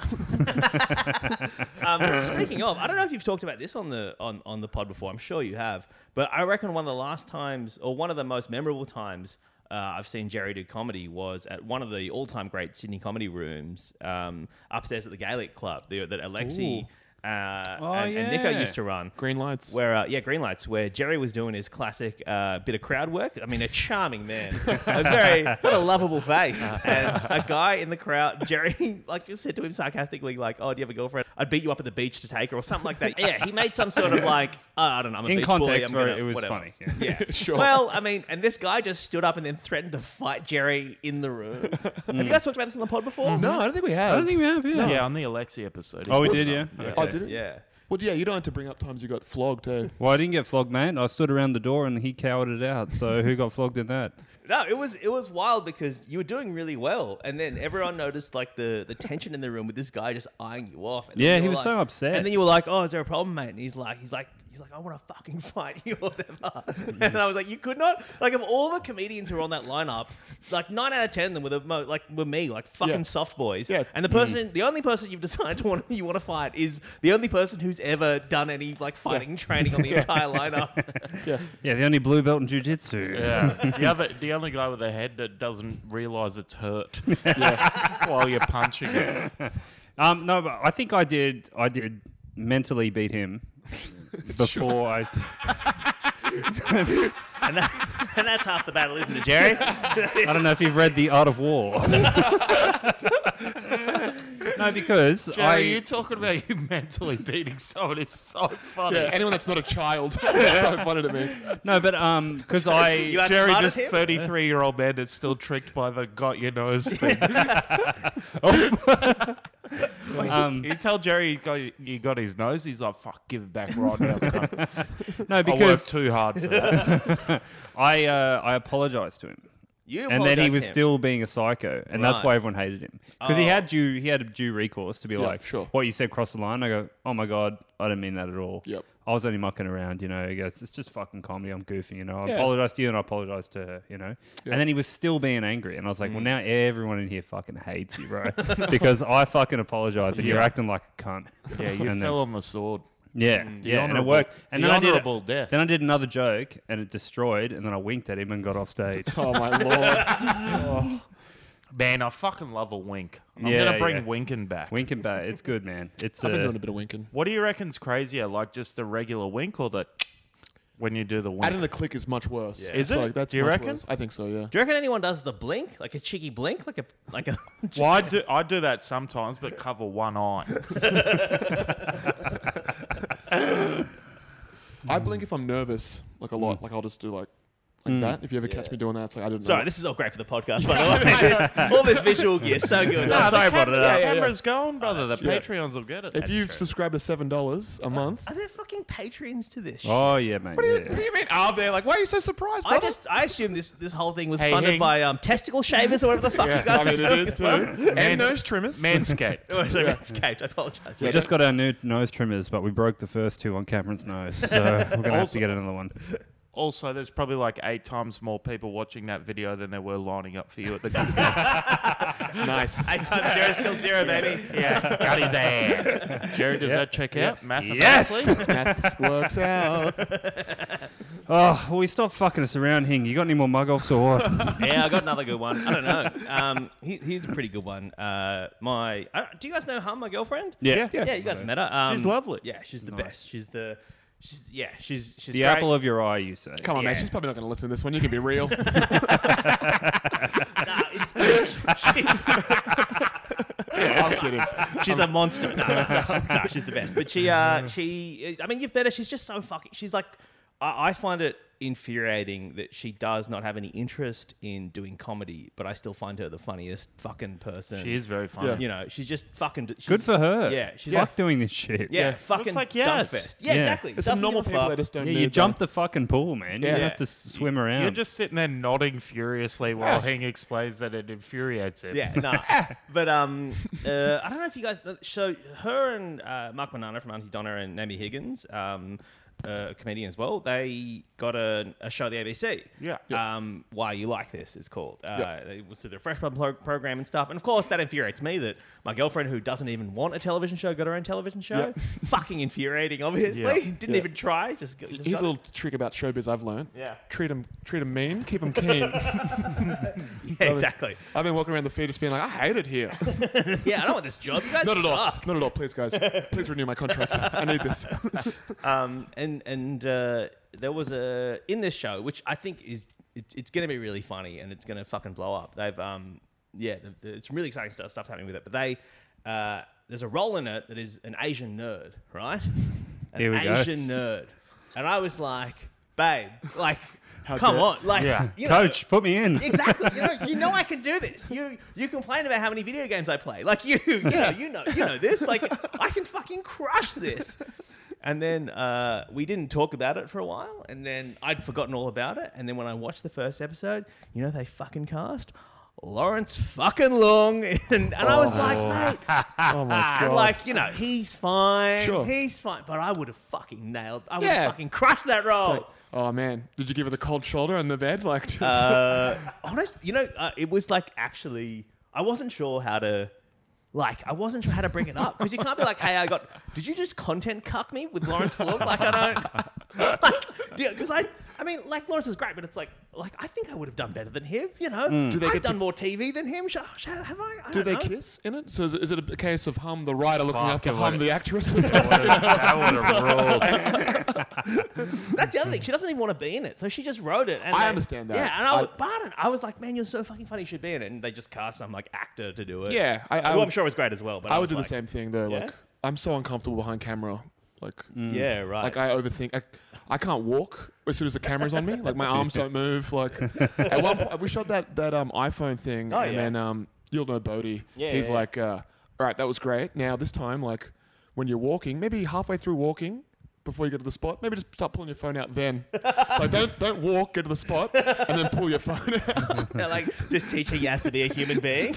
D: Um, speaking of, I don't know if you've talked about this on the on, on the pod before. I'm sure you have, but I reckon one of the last times, or one of the most memorable times uh, I've seen Jerry do comedy was at one of the all-time great Sydney comedy rooms um, upstairs at the Gaelic Club the, that Alexi uh,
F: Oh,
D: and, and Nico
F: yeah.
D: used to run.
E: Green lights.
D: Where uh, yeah, Green Lights, where Jerry was doing his classic uh, bit of crowd work. I mean, a charming man, a very what a lovable face, and a guy in the crowd. Jerry like said to him sarcastically, like, "Oh, do you have a girlfriend? I'd beat you up at the beach to take her," or something like that. Yeah, he made some sort of like, oh, I don't know, I'm a
F: In
D: beach bully.
F: context,
D: I'm
F: for
D: gonna,
F: it was
D: whatever.
F: funny. Yeah.
D: Yeah,
E: Sure.
D: Well, I mean, and this guy just stood up and then threatened to fight Jerry in the room. Have you guys talked about this on the pod before?
E: No, I don't think we have.
F: I don't think we have. Yeah.
A: Yeah, on the Alexi episode.
F: Oh, we did. Yeah.
A: Yeah.
E: Oh, did it?
D: Yeah.
E: Well, yeah, you don't have to bring up times you got flogged, too.
F: Well, I didn't get flogged, mate. I stood around the door and he cowered it out. So who got flogged in that?
D: No, it was it was wild because you were doing really well, and then everyone noticed like the, the tension in the room with this guy just eyeing you off. And then
F: Yeah,
D: you
F: he
D: were
F: was
D: like-
F: so upset.
D: And then you were like, "Oh, is there a problem, mate?" And he's like, "He's like, he's like, I want to fucking fight you or whatever." And I was like, "You could not." Like of all the comedians who were on that lineup, like nine out of ten of them were the mo- like were me, like fucking
E: Yeah.
D: soft boys.
E: Yeah.
D: And the person, the only person you've decided to want you want to fight is the only person who's ever done any like fighting training on the entire lineup.
E: Yeah.
F: Yeah, the only blue belt in jiu-jitsu.
A: Yeah, the other, the only guy with a head that doesn't realise it's hurt while you're punching it.
F: Um, no, but I think I did. I did mentally beat him before I.
D: and, that, and that's half the battle, isn't it, Jerry?
F: I don't know if you've read The Art of War. No, because
A: Jerry,
F: I.
A: you talking about you mentally beating someone is so funny.
E: Yeah, anyone that's not a child. It's so funny to me.
F: No, but um, because I.
D: You
A: Jerry,
D: outsmarted
A: this
D: him?
A: thirty-three-year-old man is still tricked by the got your nose thing.
F: um,
A: You tell Jerry you got, you got his nose, he's like, fuck, give it back right now. cunt.
F: no,
A: I worked
F: because
A: too hard for that.
F: I uh, I apologized to him.
D: You
F: And then he
D: apologised
F: was
D: to him.
F: still being a psycho, and that's
D: Right.
F: why everyone hated him. Because he
D: Oh.
F: had due, he had a due recourse to be
E: Yeah,
F: like,
E: sure.
F: what you said crossed the line. I go, oh my god, I didn't mean that at all.
E: Yep.
F: I was only mucking around, you know. He goes, it's just fucking comedy. I'm goofing, you know. I
E: Yeah.
F: apologize to you, and I apologize to her, you know.
E: Yeah.
F: And then he was still being angry, and I was like,
D: Mm.
F: well, now everyone in here fucking hates you, bro, because I fucking apologize, and you're
A: Yeah.
F: acting like a cunt.
A: Yeah, you
F: And
A: fell
F: then-
A: on the sword.
F: Yeah,
A: The
F: yeah, and it
A: honourable-
F: worked. And
A: the
F: then I did
A: honourable death.
F: Then I did another joke, and it destroyed, and then I winked at him and got off stage.
E: Oh, my Lord.
A: Man, I fucking love a wink. I'm
F: Yeah,
A: going to bring
F: yeah.
A: winking back.
F: Winking back, it's good, man. It's
E: I've been
F: uh,
E: doing a bit of winking.
A: What do you reckon's crazier, like just the regular wink or the when you do the wink?
E: Adding the click is much worse.
A: Yeah. Is
E: It's
A: it?
E: Like, that's
A: Do you
E: much
A: reckon?
E: worse. I think so, yeah.
D: Do you reckon anyone does the blink, like a cheeky blink, like a like a?
A: Well, I do, I do that sometimes, but cover one eye.
E: I blink if I'm nervous, like a lot. Like I'll just do like, like that. If you ever catch me doing that, it's like I didn't know.
D: Sorry, this is all great for the podcast, by the way. It's- all this visual gear, so good.
A: No,
D: I'm sorry I
A: the
D: brought it
A: cam-
D: up.
A: The
E: yeah, yeah.
A: camera's going, brother. the
E: true.
A: Patreons will get it.
E: If you've subscribed to seven dollars a month,
D: Are there fucking Patreons to this? shit?
F: Oh yeah, mate.
E: what do you,
F: yeah.
E: what do you mean? Are there? Like, why are you so surprised?
D: I
E: brother?
D: just I assume this this whole thing was
A: Hey,
D: funded
A: Hing.
D: by um, testicle shavers or whatever the fuck you guys
E: I
D: are
E: mean, it
D: doing
E: is
D: as well.
E: too. And
A: Mans-
E: nose trimmers.
A: Manscaped.
D: Oh, sorry, Manscaped, I apologize.
F: We just got our new nose trimmers, but we broke the first two on Cameron's nose, so we're gonna have
A: Also-
F: to get another one.
A: Also, there's probably like eight times more people watching that video than there were lining up for you at the good game.
E: Nice.
D: Eight times zero, still zero, baby.
A: Yeah, got his ass. Jared, does that check out mathematically?
E: Maths works out.
F: Oh, well, we stop fucking us around, Hing. You got any more mug offs or what?
D: Yeah, I got another good one. I don't know. Um, he, here's a pretty good one. Uh, my, I, do you guys know Hum, my girlfriend?
F: Yeah.
E: Yeah.
D: Yeah, you guys met her. Um,
A: She's lovely.
D: Yeah, she's the best. She's the, she's yeah, she's she's
F: The
D: great.
F: apple of your eye, you say.
E: Come on,
D: Yeah.
E: man. She's probably not going to listen to this one. You can be real.
D: Nah, it's, she's,
E: I'm kidding.
D: she's a monster. No, no, no, she's the best. But she, uh, she, I mean, you've met her. She's just so fucking. She's like, I, I find it infuriating that she does not have any interest in doing comedy, but I still find her the funniest fucking person.
A: She is very funny.
E: Yeah.
D: You know, she's just fucking. She's,
F: Good for her.
D: Yeah, she's
F: Fuck
D: like,
F: doing this shit.
D: yeah,
A: Yeah.
D: fucking
A: It's like,
D: like,
A: yeah,
D: yeah,
A: it's-
D: fest. Yeah,
F: yeah.
D: exactly.
E: There's some
D: Doesn't
E: normal
D: give a
E: people
D: fuck.
E: that just don't
F: Yeah,
E: need
F: you
E: that.
F: jump the fucking pool, man. You
D: Yeah.
F: don't have to s- swim around.
A: You're just sitting there nodding furiously while Hing explains that it infuriates him.
D: Yeah, no. But um, uh, I don't know if you guys. So her and uh, Mark Manana from Auntie Donna and Naomi Higgins, um, uh, a comedian as well. They got a, a show at the A B C.
A: Yeah.
D: Um, Why You Like This? It's called. Uh,
E: Yeah.
D: It was through their Fresh Blood pro- program and stuff. And of course, that infuriates me that my girlfriend, who doesn't even want a television show, got her own television show. Fucking infuriating, obviously.
A: Yeah.
D: Didn't
E: Yeah.
D: even try. Just, go- just
E: Here's
D: got
E: a
D: it.
E: little trick about showbiz I've learned.
D: Yeah.
E: Treat them, treat them mean, keep them keen.
D: Yeah, exactly.
E: I've been walking around the feed just being like, I hate it here.
D: Yeah, I don't want this job. You guys
E: Not at all.
D: suck.
E: Not at all. Please, guys. Please renew my contract. I need this.
D: Um, and and uh, there was a in this show, which I think is it, it's going to be really funny and it's going to fucking blow up. They've um yeah, the, the, it's really exciting stuff stuff happening with it. But they uh, there's a role in it that is an Asian nerd, right? An
F: Here we go.
D: Asian nerd, and I was like, babe, like,
E: How
D: come
E: dare-
D: on, like,
A: Yeah.
D: you know,
F: Coach, put me in.
D: Exactly. You know, you know I can do this. You you complain about how many video games I play. Like you, you know, you know, you know this. Like I can fucking crush this. And then uh, we didn't talk about it for a while, and then I'd forgotten all about it. And then when I watched the first episode, you know, they fucking cast Lawrence fucking Long, and, and I was like, mate,
E: Oh, my God.
D: like you know, he's fine,
E: Sure.
D: he's fine, but I would have fucking nailed, I would
E: Yeah.
D: have fucking crushed that role.
E: It's like, oh, man. Did you give her the cold shoulder on the bed? Like, just,
D: Uh, honest, you know, uh, it was like actually, I wasn't sure how to, like, I wasn't sure how to bring it up because you can't be like, hey, I got, did you just content cuck me with Lawrence Long? Like, I don't, like, because I, I mean, like, Lawrence is great, but it's like, like, I think I would have done better than him, you know?
E: Do they
D: I've
E: get to-
D: done more T V than him. Sh- sh- have I? I
E: do
D: don't
E: they
D: know.
E: kiss in it? So is it, is it a case of Hum, the writer, looking
A: Fuck,
E: after
A: it
E: Hum,
A: would-
E: the actress?
A: That would have ruled.
D: That's the other thing. She doesn't even want to be in it, so she just wrote it. And
E: I
D: they-
E: understand that.
D: Yeah, and I,
E: I-
D: was, but I was like, man, you're so fucking funny. You should be in it. And they just cast some like actor to do it.
E: Yeah, I- I
D: who
E: would-
D: I'm sure was great as well. But I,
E: I would
D: was
E: do
D: like,
E: the same thing, though.
D: Yeah?
E: Like, I'm so uncomfortable behind camera. Like,
D: Yeah, right.
E: Like I overthink. I, I can't walk as soon as the camera's on me. Like my arms don't move. Like at one point we shot that that um iPhone thing,
D: Oh,
E: and
D: yeah.
E: then um you'll know Bodie.
D: Yeah,
E: He's
D: yeah, yeah.
E: like, uh, all right, that was great. Now this time, like when you're walking, maybe halfway through walking. Before you get to the spot, maybe just start pulling your phone out then. Like don't don't walk, get to the spot, and then pull your phone out.
D: They're like just teaching Yas to be a human being.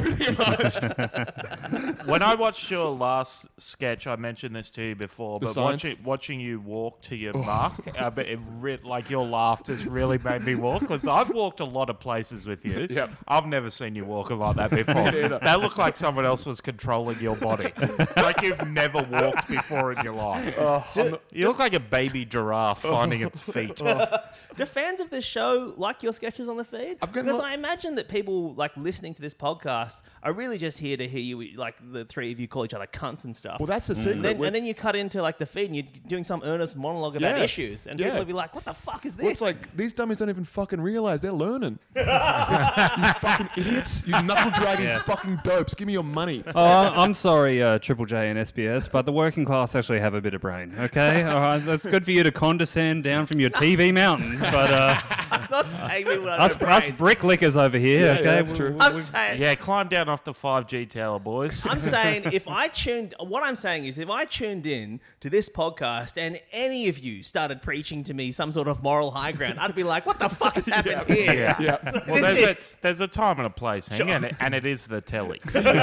A: When I watched your last sketch, I mentioned this to you before,
E: The
A: but
E: science?
A: watching watching you walk to your mark, uh, but it re- like your laughter's really made me walk. Because I've walked a lot of places with you.
E: Yep.
A: I've never seen you walk like that before. That looked like someone else was controlling your body, like you've never walked before in your life.
E: Oh,
A: You look like a baby giraffe finding its feet.
D: Do fans of this show like your sketches on the feed?
E: I've got
D: Because
E: no-
D: I imagine that people like listening to this podcast are really just here to hear you, like the three of you call each other cunts and stuff.
E: Well, that's the secret.
D: and then,
E: We're-
D: and then you cut into like the feed and you're doing some earnest monologue about
E: Yeah.
D: issues, and
E: Yeah.
D: people will be like, "What the fuck is this?"
E: Well, it's like these dummies don't even fucking realize they're learning. It's- you fucking idiots! You knuckle dragging fucking dopes. Give me your money.
F: Oh, I'm I'm sorry, uh, Triple J and S B S, but the working class actually have a bit of brain. Okay, all right, that's good for you to condescend down from your T V mountain, but uh,
D: I'm not saying people have
F: Us,
D: no
F: us
D: brains.
F: bricklickers over here.
E: Yeah,
F: okay,
E: yeah, that's
F: We-
E: true.
D: I'm saying.
A: Yeah, climb down off the five G tower, boys.
D: I'm saying if I tuned, what I'm saying is if I tuned in to this podcast and any of you started preaching to me some sort of moral high ground, I'd be like, what the fuck has happened here?
A: Yeah.
E: Yeah.
A: Well, there's
D: It's-
A: a, there's a time and a place, Hank, and, it, and it is the telly.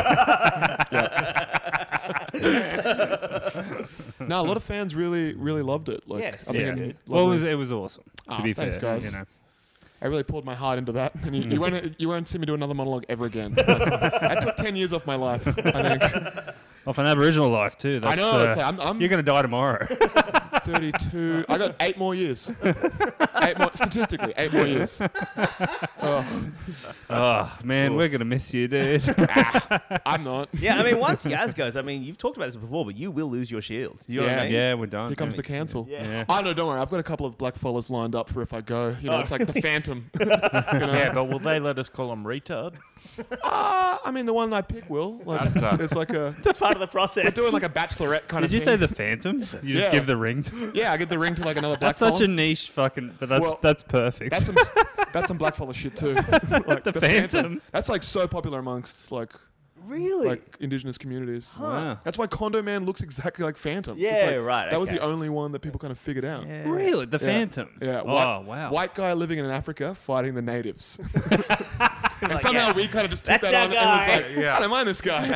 E: No, a lot of fans really, really loved it. Like,
D: Yes,
E: I think
D: yeah,
E: it
D: dude.
F: Well, it
E: lovely.
F: was it was awesome. To
E: Oh,
F: be
E: thanks,
F: fair,
E: guys.
F: you know.
E: I really poured my heart into that, and you, you won't, you won't see me do another monologue ever again. I took ten years off my life. I think.
F: Off an Aboriginal life too. That's,
E: I know.
F: uh,
E: it's like, I'm, I'm
F: you're gonna die tomorrow.
E: thirty-two. I got eight more years. eight more, statistically, eight more years. Oh,
F: Oh man, we're gonna miss you, dude.
E: I'm not.
D: Yeah, I mean, once Yaz goes, I mean, you've talked about this before, but you will lose your shield. You know what I
E: Yeah.
D: mean?
F: yeah, we're done.
E: Here comes the cancel.
D: Yeah.
E: I know. Don't worry. I've got a couple of black fellas lined up for if I go. You know, it's like the Phantom. You know?
A: Yeah, but will they let us call him retard?
E: Uh, I mean, the one I pick will. Like,
A: Okay.
E: it's like a.
D: That's part of the process.
E: We're doing like a bachelorette kind
F: Did
E: of
F: you
E: thing.
F: say the Phantom? You
E: Yeah.
F: just give the ring to.
E: Yeah, I get the ring to like another black
F: That's such
E: fella.
F: a niche fucking. But that's
E: Well,
F: that's perfect.
E: That's some that's some black fella shit too. Like
F: The Phantom.
E: That's like so popular amongst like
D: really?
E: like indigenous communities.
F: Wow.
E: That's why Condo Man looks exactly like Phantom. It's
D: Yeah,
E: like-
D: right,
E: That was
D: okay.
E: the only one that people kind of figured out.
D: Yeah.
F: Really, the
E: Yeah.
F: Phantom.
E: Yeah.
F: Oh
E: White,
F: wow.
E: White guy living in Africa fighting the natives. and
D: Like,
E: somehow
D: yeah.
E: we kind of just took
D: That's
E: that
D: our
E: on
D: guy.
E: and was like,
A: Yeah.
E: I don't mind this guy.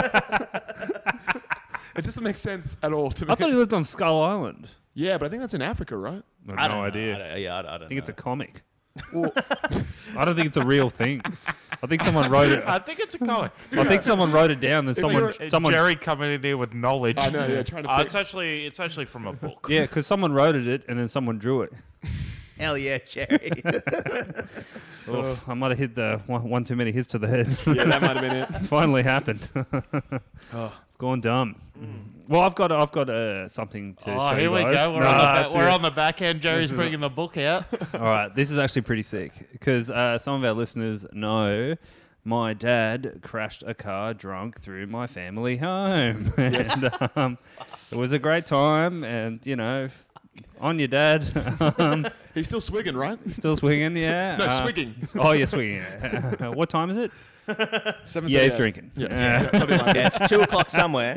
E: It just doesn't make sense at all to me.
F: I thought he lived on Skull Island.
E: Yeah, but I think that's in Africa, right?
F: I
D: I
F: have
D: don't
F: no
D: know.
F: idea.
D: I don't, yeah, I, don't- I don't
F: I think it's
D: know.
F: a comic. I don't think it's a real thing. I think someone wrote it.
A: I think it's a comic.
F: I think someone wrote it down. Then someone,
E: you're-
F: someone,
A: Jerry coming in here with knowledge.
E: I know, yeah, trying to
A: Uh,
E: pick-
A: it's actually it's actually from a book.
F: yeah, because someone wrote it and then someone drew it.
D: Hell yeah, Jerry.
F: Oof, I might have hit the one, one too many hits to the head.
E: Yeah, that might have been it.
F: It's finally happened.
E: Oh.
F: Gone dumb. Well, I've got I've got uh, something to
A: Oh,
F: show
A: here
F: you
A: we
F: guys.
A: go. We're,
F: No,
A: on, the
F: that's
A: ba- we're
F: it.
A: on the back end. Jerry's bringing the book out.
F: All right, this is actually pretty sick because uh, some of our listeners know my dad crashed a car drunk through my family home, and um, it was a great time. And you know, on your dad, um,
E: He's still swigging, right?
F: still swinging, yeah.
E: No,
F: Uh,
E: swigging.
F: Oh, you're swinging. what time is it?
E: Seven
F: Yeah, he's
E: thirty-eight.
F: drinking.
E: Yeah,
F: Uh,
E: yeah, something like
D: Yeah,
E: that.
D: it's two o'clock somewhere.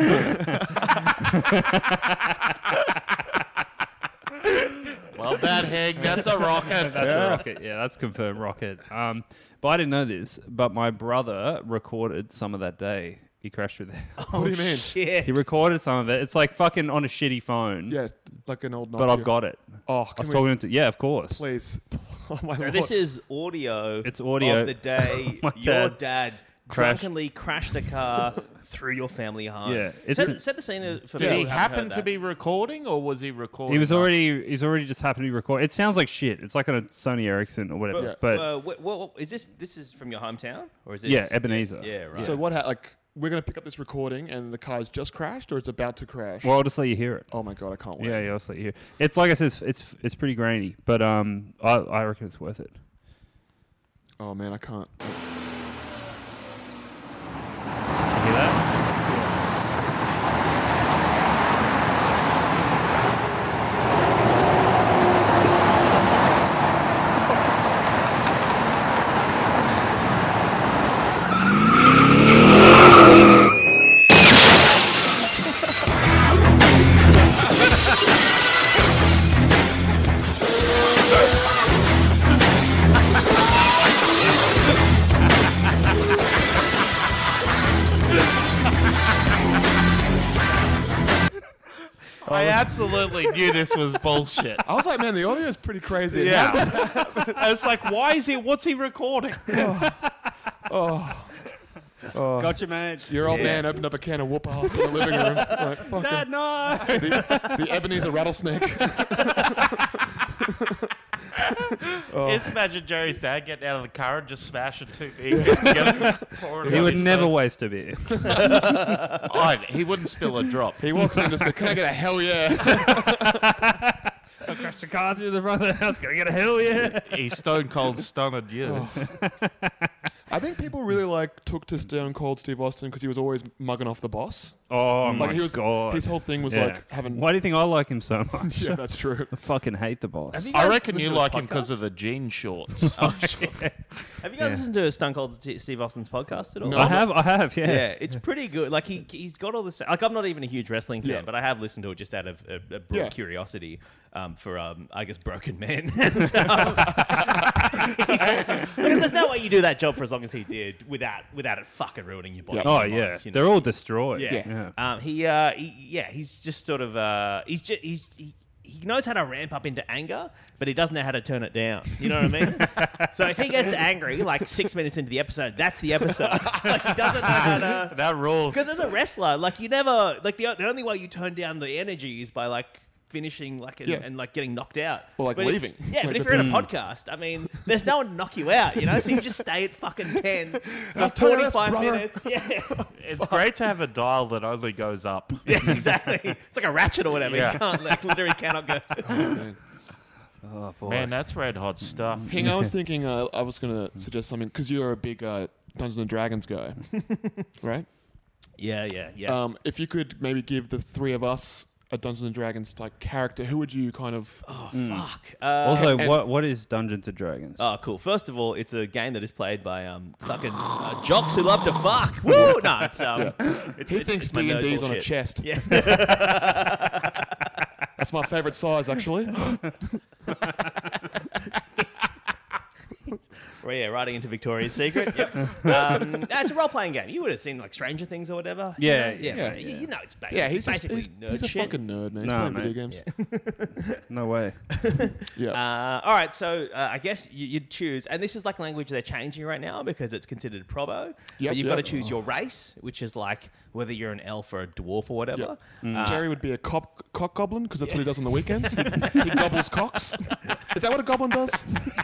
A: Well, that Hank, that's a rocket.
F: That's a rocket. Yeah, that's confirmed rocket. Um, but I didn't know this, but my brother recorded some of that day. He crashed through there.
E: What do you mean?
D: Shit.
F: He recorded some of it. It's like fucking on a shitty phone.
E: Yeah, like an old.
F: But
E: Nokia.
F: I've got it.
E: Oh,
F: I
E: can
F: was
E: we,
F: talking to. Yeah, of course.
E: please. Oh my
D: So
E: lord.
D: this is audio.
F: It's audio.
D: of the day
F: My
D: your
F: dad
D: dad
F: crashed-
D: drunkenly crashed a car through your family home.
F: Yeah, it's
D: set,
F: a-
D: set the scene uh, for
A: Did
D: people
A: he
D: who haven't
A: happen
D: heard
A: to
D: that.
A: be recording, or was he recording?
F: He was
A: up?
F: already. He's already just happened to be recording. It sounds like shit. It's like on a Sony Ericsson or whatever.
E: Yeah.
F: But
D: Uh, wh- wh- wh- is this this is from your hometown or is this?
F: yeah, Ebenezer.
D: Yeah, right.
E: So what? Ha- like we're gonna pick up this recording, and the car's just crashed, or it's about to crash.
F: Well, I'll just let you hear it.
E: oh my god, I can't wait.
F: Yeah, yeah, I'll just let you hear. It's like I said, it's it's, it's pretty grainy, but um, I I reckon it's worth it.
E: Oh man, I can't.
F: You hear that?
A: I absolutely knew this was bullshit.
E: I was like, man, the audio is pretty crazy.
A: Yeah. I was like, why is he? What's he recording?
F: Gotcha, man.
E: Your old man opened up a can of whoop ass in the living room. Like, fuck
F: Dad, no.
E: the, the Ebenezer rattlesnake.
A: Just imagine Jerry's dad getting out of the car and just smashing two beers together. pouring it
F: He
A: on
F: would
A: his
F: never
A: face.
F: waste a beer.
A: Oh, he wouldn't spill a drop.
E: He walks in and just goes, can I get a hell yeah?
F: I crashed a car through the front of the house. Gonna get a hell yeah.
A: He's stone cold stunned you.
E: I think people really like took to Stone Cold Steve Austin because he was always mugging off the boss.
F: Oh
E: Like
F: my
E: he was,
F: god!
E: his whole thing was
F: Yeah.
E: like having.
F: Why do you think I like him so much?
E: Yeah, that's true.
F: I fucking hate the boss.
D: Have you
A: I
D: guys
A: reckon
D: listened
A: you
D: to his
A: like him
D: podcast?
A: because of the jean shorts.
D: Oh, shit. Have you guys
F: Yeah.
D: listened to Stone Cold St- Steve Austin's podcast at all?
E: No.
F: I have, I have, yeah.
D: Yeah, it's pretty good. Like he he's got all this. Like I'm not even a huge wrestling fan,
E: Yeah.
D: but I have listened to it just out of a, a broad
E: Yeah.
D: curiosity um, for um, I guess broken men. And, um, because there's no way you do that job for as long as he did without without it fucking ruining your body.
E: Yeah.
F: Oh
D: and
F: yeah,
D: mind, you know?
F: they're all destroyed.
D: Yeah.
F: yeah.
D: Um, he, uh, he, yeah, he's just sort of, uh, he's just, he's, he, he knows how to ramp up into anger, but he doesn't know how to turn it down. You know what I mean? So if he gets angry, like six minutes into the episode, that's the episode. Like he doesn't know how to.
A: That rules.
D: Because as a wrestler, like you never, like the, the only way you turn down the energy is by like finishing like and,
E: Yeah.
D: and like getting knocked out.
E: Or, like,
D: But if-
E: leaving.
D: yeah, but
E: Like
D: if
E: the-
D: you're in a podcast, I mean, there's no one to knock you out, you know. So you just stay at fucking ten for
E: I'll tell you this,
D: forty-five
E: brother.
D: minutes. Yeah.
A: It's great to have a dial that only goes up.
D: Yeah, exactly. It's like a ratchet or whatever.
A: Yeah.
D: You can't, like, literally cannot go.
F: Oh boy.
A: Man, that's red hot stuff.
E: Ping, I was thinking uh, I was going to suggest something because you're a big uh, Dungeons and Dragons guy, right?
D: Yeah, yeah, yeah.
E: Um, if you could maybe give the three of us a Dungeons and Dragons type character, who would you kind of?
D: oh, fuck. Uh,
F: also,
E: and-
F: what what is Dungeons and Dragons?
D: oh, cool. First of all, it's a game that is played by um, fucking uh, jocks who love to fuck. Woo! No, it's um, it's,
E: He
D: it's,
E: thinks
D: it's my
E: D and D's
D: nerd
E: on a
D: bullshit.
E: chest.
D: Yeah.
E: That's my favorite size, actually.
D: Well, yeah, riding into Victoria's Secret. Yep. Um, ah, it's a role-playing game. You would have seen like Stranger Things or whatever. you
F: Yeah,
D: know? yeah,
E: yeah,
D: You, you know it's ba-
E: Yeah, he's just,
D: basically
E: he's,
D: nerd
E: he's a
D: shit.
E: fucking nerd, man. He's
F: Nah,
E: playing
F: mate.
E: video games.
F: No way.
E: Yeah.
D: Uh, all right, so uh, I guess you, you'd choose, and this is like language they're changing right now because it's considered probo.
E: Yep,
D: but you've
E: yep.
D: got to choose your race, which is like whether you're an elf or a dwarf or whatever.
E: Yeah.
D: Uh,
E: Jerry would be a cop, cock goblin because that's what he does on the weekends. he, he gobbles cocks. Is that what a goblin does?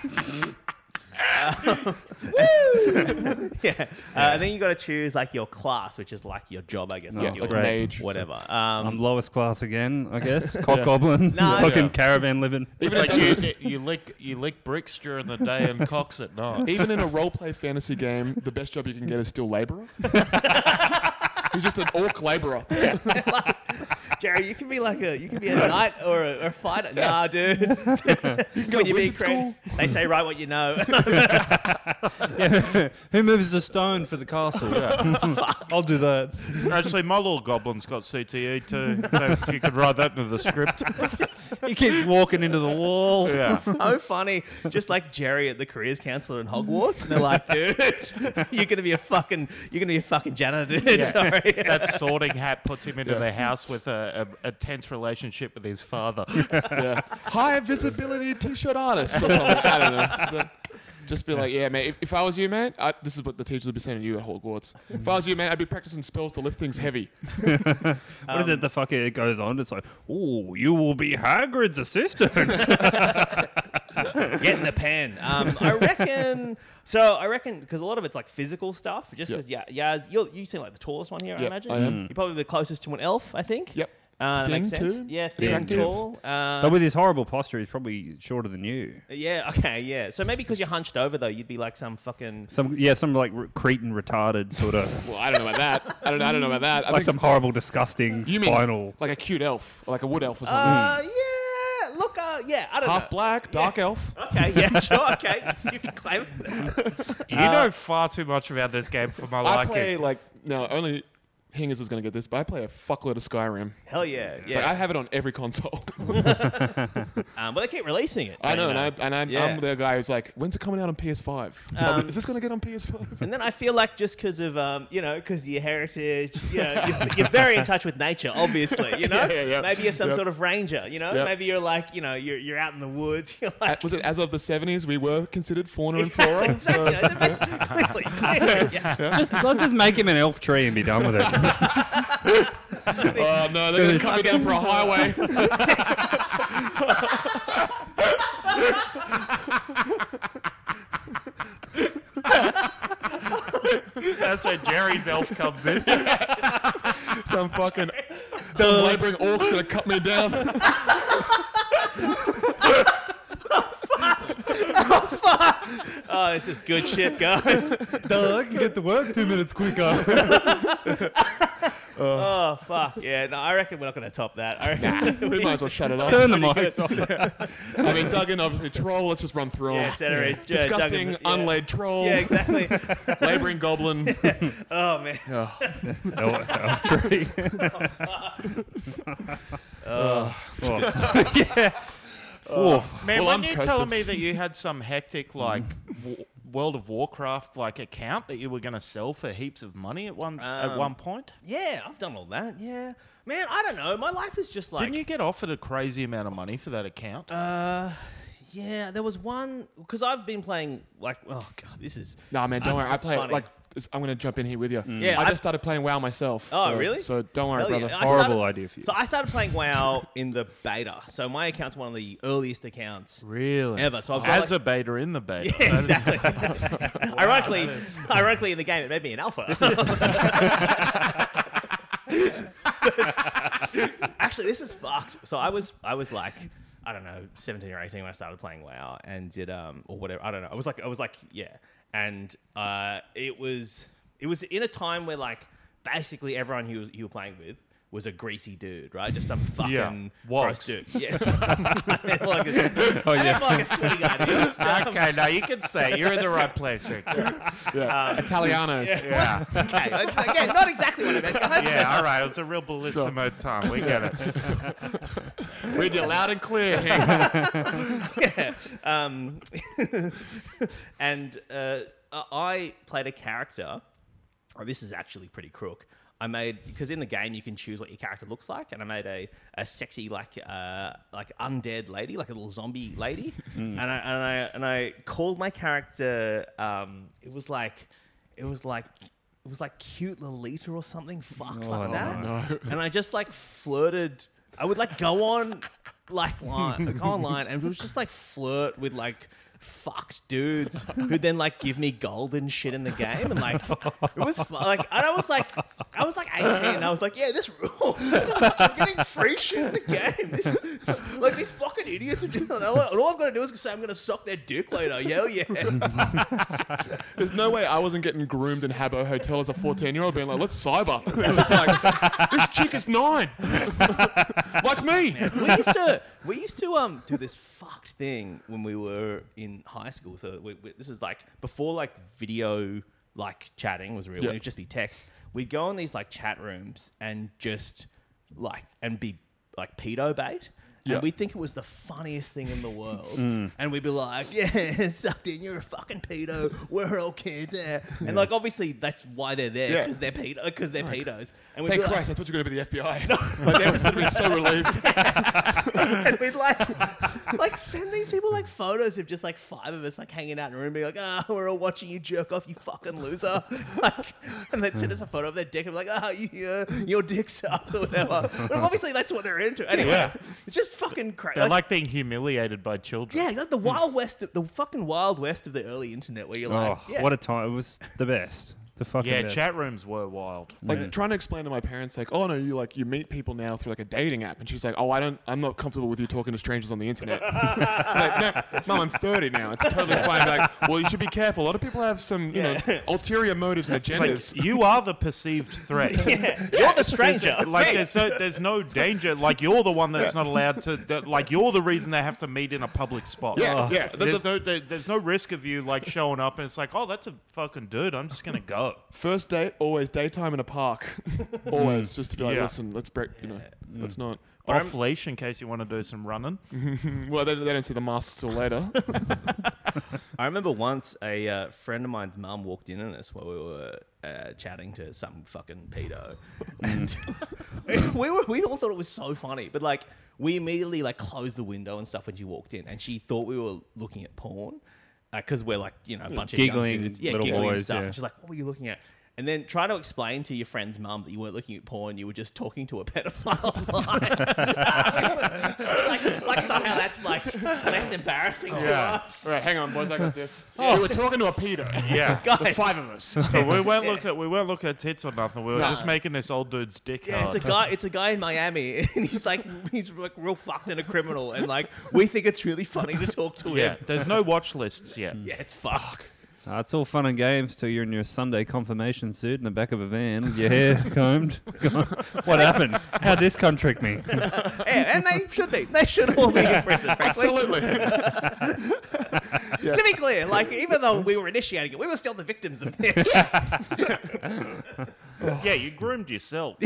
D: yeah. Uh, and then you got to choose like your class, which is like your job, I guess.
E: Yeah,
D: like your
E: like a
F: Right.
E: mage.
D: whatever.
F: I'm
D: Um,
F: lowest class again, I guess. Cock goblin.
D: No,
F: Fucking
D: yeah.
F: caravan living.
A: It's like you, you lick you lick bricks during the day and cocks at night.
E: Even in a roleplay fantasy game, the best job you can get is still labourer. He's just an orc labourer.
D: Jerry, you can be like a you can be a knight or a, or a fighter. Nah, dude.
E: You can go
D: When
E: to
D: you be
E: wizard
D: cra-
E: school.
D: they say write what you know.
F: Yeah. Who moves the stone for the castle? I'll do that.
A: Actually, my little goblin's got C T E too. So if you could write that into the script.
F: He keeps walking into the wall.
A: Yeah.
D: So funny. Just like Jerry at the careers counselor in Hogwarts. And they're like, dude, you're gonna be a fucking you're gonna be a fucking janitor, dude.
A: Yeah.
D: Sorry.
A: That sorting hat puts him into
E: Yeah.
A: the house with a, a, a tense relationship with his father.
E: Yeah. High visibility t-shirt artist or something. I don't know. So, just be like, yeah, mate. If, if I was you, man, I, this is what the teachers would be saying to you at Hogwarts. If I was you, man, I'd be practicing spells to lift things heavy.
F: What is it? The fuck it goes on. It's like, oh, you will be Hagrid's assistant.
D: Get in the pen. Um, I reckon. So I reckon because a lot of it's like physical stuff. Just
E: Yep.
D: because, yeah, yeah, you're, you seem like the tallest one here. I
E: Yep,
D: imagine.
E: I am.
D: You're probably the closest to an elf, I think.
E: Yep.
D: Uh, that
E: Thin
D: makes sense.
E: too?
D: Yeah, thin,
E: Attractive.
D: tall. Uh,
F: But with his horrible posture, he's probably shorter than you.
D: yeah. Okay. Yeah. So maybe because you're hunched over though, you'd be like some fucking.
F: Some yeah, some like re- Cretan retarded sort of
E: Well, I don't know about that. I don't. I don't know about that. I
F: like
E: think
F: some horrible, disgusting
E: you mean
F: spinal.
E: like a cute elf, like a wood elf or something.
D: Uh, yeah. Look. Uh, yeah. I don't
E: Half
D: know.
E: black, dark elf.
D: Okay. Yeah. Sure. Okay. You can claim it.
A: You know far too much about this game for my
E: I
A: liking.
E: play like no only. Hingers is going to get this, but I play a fuckload of Skyrim.
D: Hell yeah.
E: It's like,
D: Yeah.
E: I have it on every console.
D: um, but they keep releasing it.
E: I
D: don't
E: know,
D: you
E: and, I, and I,
D: Yeah.
E: I'm the guy who's like, when's it coming out on P S five?
D: Um,
E: is this going to get on P S five?
D: And then I feel like just because of, um, you know, because your heritage, you know, you're, you're very in touch with nature, obviously, you know?
E: Yeah, yeah, yeah.
D: Maybe you're some
E: Yep.
D: sort of ranger, you know?
E: Yep.
D: Maybe you're like, you know, you're, you're out in the woods. You're
E: Uh,
D: like,
E: was it as of the seventies? We were considered fauna and flora.
D: Exactly,
E: So,
D: you know, clearly, clearly, yeah.
F: Just, let's just make him an elf tree and be done with it.
E: oh no, they're going to cut me down for a highway.
A: That's where Jerry's elf comes in.
E: Some fucking some labouring orc's going to cut me down.
D: Oh, this is good shit, guys.
F: Duh, I can get to work two minutes quicker.
D: Oh, fuck. Yeah, no, I reckon we're not going to top that. I reckon
E: We might as well shut it off.
F: Turn the
D: pretty
F: mics off.
E: I mean, Duggan, obviously, troll. Let's just run through
D: Yeah,
E: them.
D: et cetera. Yeah,
E: Disgusting,
D: Duggan's- yeah.
E: unlaid troll.
D: Yeah, exactly.
E: Labouring goblin.
D: Oh, man.
E: Oh.
F: Elf, elf tree.
D: Oh.
F: yeah.
A: Oh, man,
E: Well,
A: weren't
E: I'm
A: you
E: coasted.
A: telling me that you had some hectic like w- World of Warcraft like account that you were going to sell for heaps of money at one at
D: Um,
A: one point?
D: Yeah, I've done all that. Yeah. Man, I don't know. My life is just like...
A: Didn't you get offered a crazy amount of money for that account?
D: Uh, yeah, there was one... Because I've been playing, like... Oh, God, this is...
E: Nah, man, don't
D: Uh,
E: worry. I
D: it's
E: play
D: funny.
E: like it's- I'm gonna jump in here with you.
D: Yeah,
E: I
D: I-
E: just started playing WoW myself.
D: Oh,
E: so-
D: really?
E: So don't worry,
D: Hell yeah.
E: brother.
D: I
F: Horrible
D: started-
F: idea for you.
D: So I started playing WoW in the beta. So my account's one of the earliest accounts
A: Really?
D: ever. So I've got
A: As
D: like,
A: a beta in the beta.
D: Yeah, exactly. ironically, ironically, in the game, it made me an alpha. Actually, this is fucked. So I was, I was like, I don't know, seventeen or eighteen when I started playing WoW, and did um or whatever. I don't know. I was like, I was like, yeah, and uh, it was, it was in a time where like basically everyone you was, you were playing with was a greasy dude, right? Just some fucking
A: Yeah,
D: gross
A: wogs.
D: dude. Yeah. I meant like a,
F: Oh,
D: I meant
F: yeah.
D: like a sweaty guy. Dude. It's, um,
A: Okay, now you can say it. You're in the right place. Rick. Yeah.
E: Yeah. Italianos.
A: Yeah.
D: Okay, again, not exactly what I meant. guys.
A: Yeah, all right. It was a real bellissimo time. We get it.
E: Read you loud and clear. Hank.
D: Yeah. Um, and uh, I played a character. Oh, this is actually pretty crook. I made, because in the game you can choose what your character looks like, and I made a, a sexy like uh, like undead lady, like a little zombie lady, and I and I and I called my character. Um, it was like, it was like. It was like cute Lolita or something fucked
F: Oh,
D: like that.
E: no.
D: And I just like flirted. I would like go on like line, go online and it was just like flirt with like fucked dudes who then like give me gold and shit in the game, and like it was fu- like and I was like I was like eighteen and I was like, yeah, this rules. This is, I'm getting free shit in the game. This, like these fucking idiots are just, and all, and all I've got to do is say I'm gonna suck their dick later. Hell yeah.
E: There's no way I wasn't getting groomed in Habbo Hotel as a fourteen year old being like, let's cyber. It's just like, this chick is nine. Like me.
D: we used to we used to um do this fucked thing when we were in high school. So we, we, this is like before like video like chatting was real.
E: Yeah.
D: It would just be text. We'd go in these like chat rooms and just like and be like pedo bait. And
E: Yeah.
D: we'd think it was the funniest thing in the world. And we'd be like, yeah, sucked in, you're a fucking pedo. We're all kids. Yeah. And like, obviously, that's why they're there,
E: Yeah.
D: because they're, pedo, because they're pedos. And we'd
E: Thank
D: be like,
E: Christ, I thought you were going to be the F B I. Like, they would have been so relieved.
D: and we'd like, like send these people like photos of just like five of us like hanging out in a room, being like, ah, we're all watching you jerk off, you fucking loser. Like, and they'd send us a photo of their dick and be like, ah, you, uh, your dick sucks or whatever. But obviously that's what they're into. Anyway, it's just fucking crazy.
A: They're like being humiliated by children.
D: yeah, like the wild west, of, the fucking wild west of the early internet, where you're like,
F: Oh,
D: yeah.
F: what a time! It was the best. The fucking
A: Yeah,
F: best.
A: chat rooms were wild.
E: Like
F: Yeah.
E: trying to explain to my parents, like, oh no, you like you meet people now through like a dating app, and she's like, oh, I don't, I'm not comfortable with you talking to strangers on the internet. Like, no, mum, I'm thirty now. It's totally fine. Like, well, you should be careful. A lot of people have some, you know, ulterior motives and
A: Like,
E: agendas.
A: you are the perceived threat.
D: You're the stranger.
A: Like there's no, there's no danger. Like you're the one that's not allowed to. that- Like you're the reason they have to meet in a public spot.
E: Yeah, yeah. The-
A: There's
E: the-
A: no there, there's no risk of you like showing up and it's like, oh, that's a fucking dude. I'm just gonna go.
E: First date, always daytime in a park. Always, just to be like,
A: Yeah.
E: listen, let's break, you know, let's not.
A: Off leash in case you want to do some running.
E: Well, they, they don't see the masks till later.
D: I remember once a uh, friend of mine's mum walked in on us while we were uh, chatting to some fucking pedo, and we were we all thought it was so funny, but like we immediately like closed the window and stuff when she walked in, and she thought we were looking at porn because we're like, you know, a bunch
F: Giggling
D: of young dudes, yeah,
F: little
D: giggling and
F: boys,
D: stuff.
F: yeah.
D: And she's like, "What were you looking at?" and then try to explain to your friend's mum that you weren't looking at porn, you were just talking to a pedophile. like, like somehow that's like less embarrassing to
A: Yeah.
D: us.
E: All right, hang on, boys. I got this. We were talking to a pedo.
A: Yeah.
D: Guys,
E: The five of us.
A: So we weren't looking at we weren't looking at tits or nothing. We were
E: No.
A: just making this old dude's dick
D: yeah, it's a
A: hard.
D: guy. It's a guy in Miami, and he's like, he's like real fucked and a criminal, and like we think it's really funny to talk to
A: Yeah,
D: him.
A: there's no watch lists yet.
D: Yeah, it's fucked.
F: Uh, it's all fun and games till you're in your Sunday confirmation suit in the back of a van with your hair combed. What happened? How'd this cunt trick me?
D: Yeah, and they should be. They should all be in prison, frankly.
E: Absolutely.
D: To be clear, like even though we were initiating it, we were still the victims of this.
A: Yeah, you groomed yourself.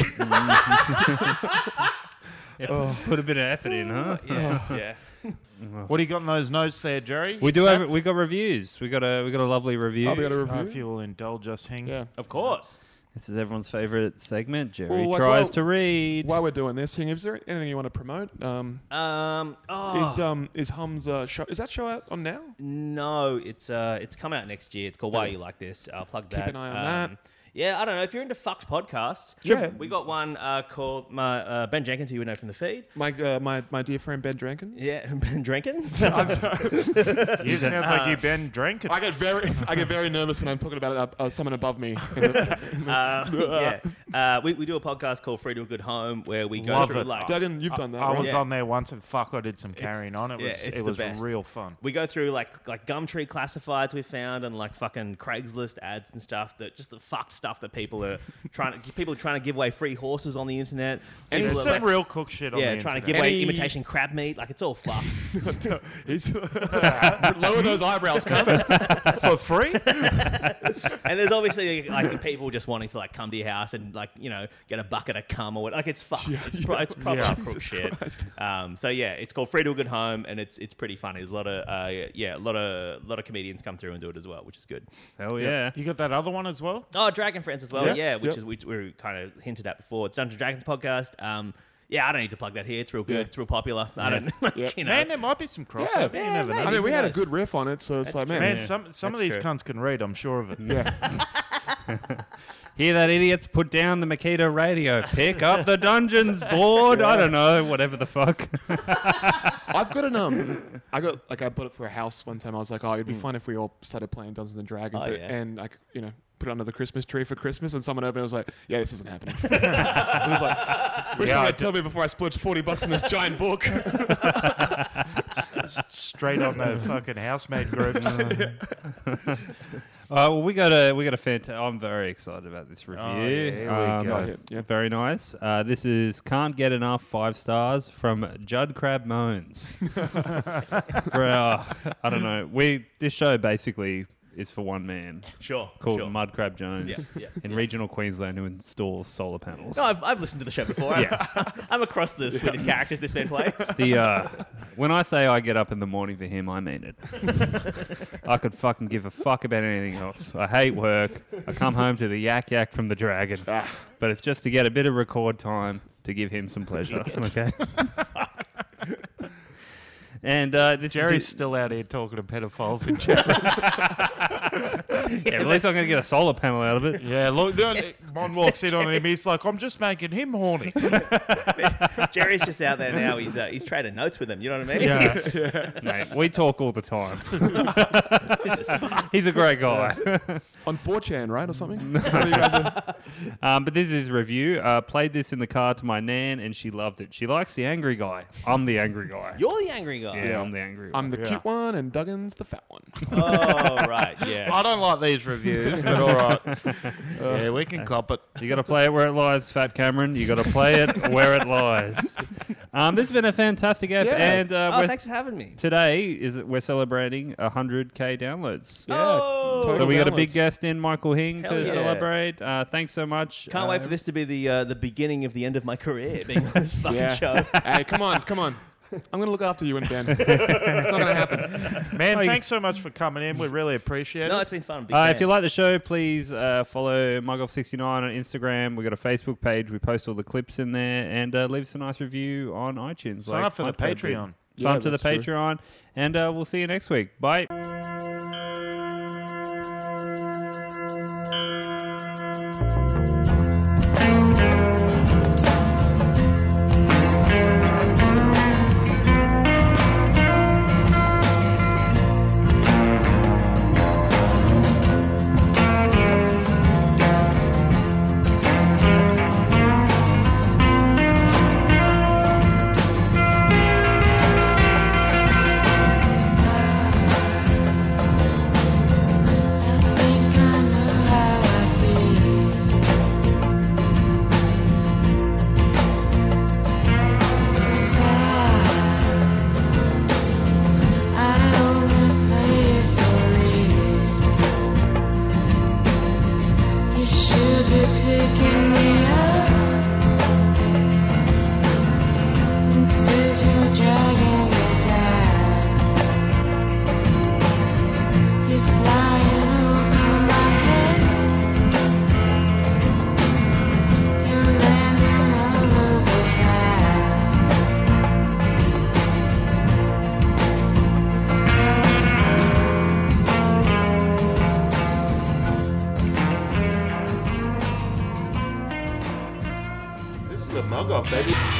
F: Yeah, Put a bit of effort in, huh?
D: yeah, yeah.
A: What do you got in those notes there, Jerry?
F: We
A: You
F: do have
A: tapped?
F: we got reviews. We got a we got a lovely review.
E: Oh, we got a
A: Uh,
E: review.
A: if you will indulge us, Hing.
E: Yeah.
D: Of course.
F: This is everyone's favorite segment. Jerry
E: Well, like,
F: tries
E: while-
F: to read.
E: While we're doing this, Hing, is there anything you want to promote? Um,
D: Um. Oh.
E: Is um is Hum's uh, show? Is that show out on now?
D: No, it's uh, it's coming out next year. It's called Why
E: Okay.
D: You Like This. I'll plug
E: Keep
D: that.
E: an eye on
D: Um,
E: that.
D: Yeah, I don't know if you're into fucked podcasts.
E: Sure.
D: We got one uh, called my, uh, Ben Jenkins, who you would know from the feed.
E: My uh, my my dear friend Ben Jenkins.
D: Yeah, Ben Jenkins.
A: You sound like you've been drinking.
E: I get very I get very nervous when I'm talking about uh, uh, someone above me.
D: Uh, yeah, uh, we, we do a podcast called Free to a Good Home where we go
A: Love
D: through
A: it.
D: like
E: Duggan, you've done that.
A: I
E: right?
A: was
D: Yeah.
A: on there once and fuck, I did some carrying on. It was
D: yeah, it's
A: it
D: the
A: was
D: best.
A: real fun.
D: we go through like like Gumtree classifieds we found and like fucking Craigslist ads and stuff that just the fucked stuff that people are trying to people are trying to give away free horses on the internet.
A: And
D: People
A: there's
D: are,
A: some
D: like,
A: real cook shit on
D: yeah,
A: the
D: trying to
A: internet.
D: give away
E: Any-
D: imitation crab meat. Like it's all fucked.
E: He's lower those eyebrows, Kevin.
A: for free.
D: And there's obviously like people just wanting to like come to your house and like you know get a bucket of cum or what. Like it's fucked. it's, pro- it's proper
A: Yeah.
D: crook shit. Um, so yeah, it's called Free to a Good Home, and it's it's pretty funny. There's a lot of uh, yeah, a lot of lot of comedians come through and do it as well, which is good.
F: Hell yeah.
A: You got that other one as well?
D: Oh, Dragon Friends as well,
E: Yeah,
D: yeah, which
E: yep.
D: is which we kind of hinted at before. It's Dungeons and Dragons podcast. Um, yeah, I don't need to plug that here. It's real good.
E: Yeah.
D: It's real popular. I don't,
E: Yep.
D: you know.
A: Man, there might be some crossover.
E: Yeah.
A: You never know.
E: I mean, we
D: who
E: had a
D: knows?
E: good riff on it, so it's
D: That's
E: like, man,
A: Man,
F: Yeah.
A: some some of
D: That's
A: these
D: true.
A: cunts can read. I'm sure of it.
E: yeah.
F: Hear that, idiots? Put down the Makita radio. Pick up the Dungeons board. I don't know. Whatever the fuck.
E: I've got an um, I got like I bought it for a house one time. I was like, oh, it'd be fun if we all started playing Dungeons and Dragons,
D: Oh,
E: and-
D: yeah.
E: and like you know. Put it under the Christmas tree for Christmas, and someone opened it and was like, "Yeah, this isn't happening." It was like, "Wish
A: Yeah, I
E: someone would
A: d-
E: tell me before I splurged forty bucks on this giant book."
A: Straight on the fucking housemate groups.
F: Uh, well, we got a we got a fantastic. I'm very excited about this review.
A: Oh, yeah, here we
F: Um,
A: go.
E: Oh, yeah, yeah.
F: Very nice. Uh, this is Can't Get Enough five stars from Judd Crab Moans. For our, I don't know. We this show basically is for one man
D: Sure.
F: called
D: sure.
F: Mud Crab Jones
D: Yeah, yeah,
F: in regional Queensland who installs solar panels.
D: No, I've, I've listened to the show before.
F: Yeah.
D: I'm across the suite of characters this man plays.
F: The uh, when I say I get up in the morning for him, I mean it. I could fucking give a fuck about anything else. I hate work. I come home to the yak yak from the dragon, but it's just to get a bit of record time to give him some pleasure. Okay. And uh, this
A: Jerry's
F: is
A: still out here talking to pedophiles in chat.
F: yeah, at least I'm gonna get a solar panel out of it.
A: Yeah, look, Mon walks in on him. He's like, I'm just making him horny.
D: Jerry's just out there now. He's uh, he's trading notes with him. You know what I mean?
A: Yeah.
F: Mate, we talk all the time.
D: This is fun.
F: He's a great guy.
E: On four chan, right, or something? That's what you guys are-
F: Um, but this is his review. Uh, played this in the car to my nan, and she loved it. She likes the angry guy. I'm the angry guy.
D: You're the angry guy.
F: Yeah, I'm the angry guy.
E: I'm the
A: Yeah.
E: cute one, and Duggan's the fat one.
D: Oh, right. Yeah.
A: I don't like these reviews, but all right. Yeah, we can cop it.
F: You got to play it where it lies, Fat Cameron. You got to play it where it lies. Um, this has been a fantastic app,
E: Yeah.
F: and uh,
D: Oh,
F: we're,
D: thanks for having me.
F: today is we're celebrating one hundred K downloads.
D: Oh.
E: total
F: So we got a big
E: downloads.
F: guest in, Michael Hing,
D: Hell
F: to
D: yeah.
F: celebrate. Uh, thanks so much.
D: Can't
F: Uh,
D: wait for this to be the uh, the beginning of the end of my career, being on this fucking
E: Yeah.
D: show.
E: Hey, come on, come on. I'm gonna look after you and Ben. It's not gonna happen.
A: Man,
F: Oh, you-
A: thanks so much for coming in. We really appreciate
D: No,
A: it.
D: it's been fun. Big
F: Uh,
D: fan.
F: if you like the show, please uh, follow MyGolf sixty-nine on Instagram. We've got a Facebook page. We post all the clips in there. And uh, leave us a nice review on iTunes.
A: Sign up for the
F: like Notepad did.
A: Patreon.
F: Sign
E: Yeah,
F: up to the
E: that's true.
F: Patreon. And uh, we'll see you next week. Bye.
A: off, baby.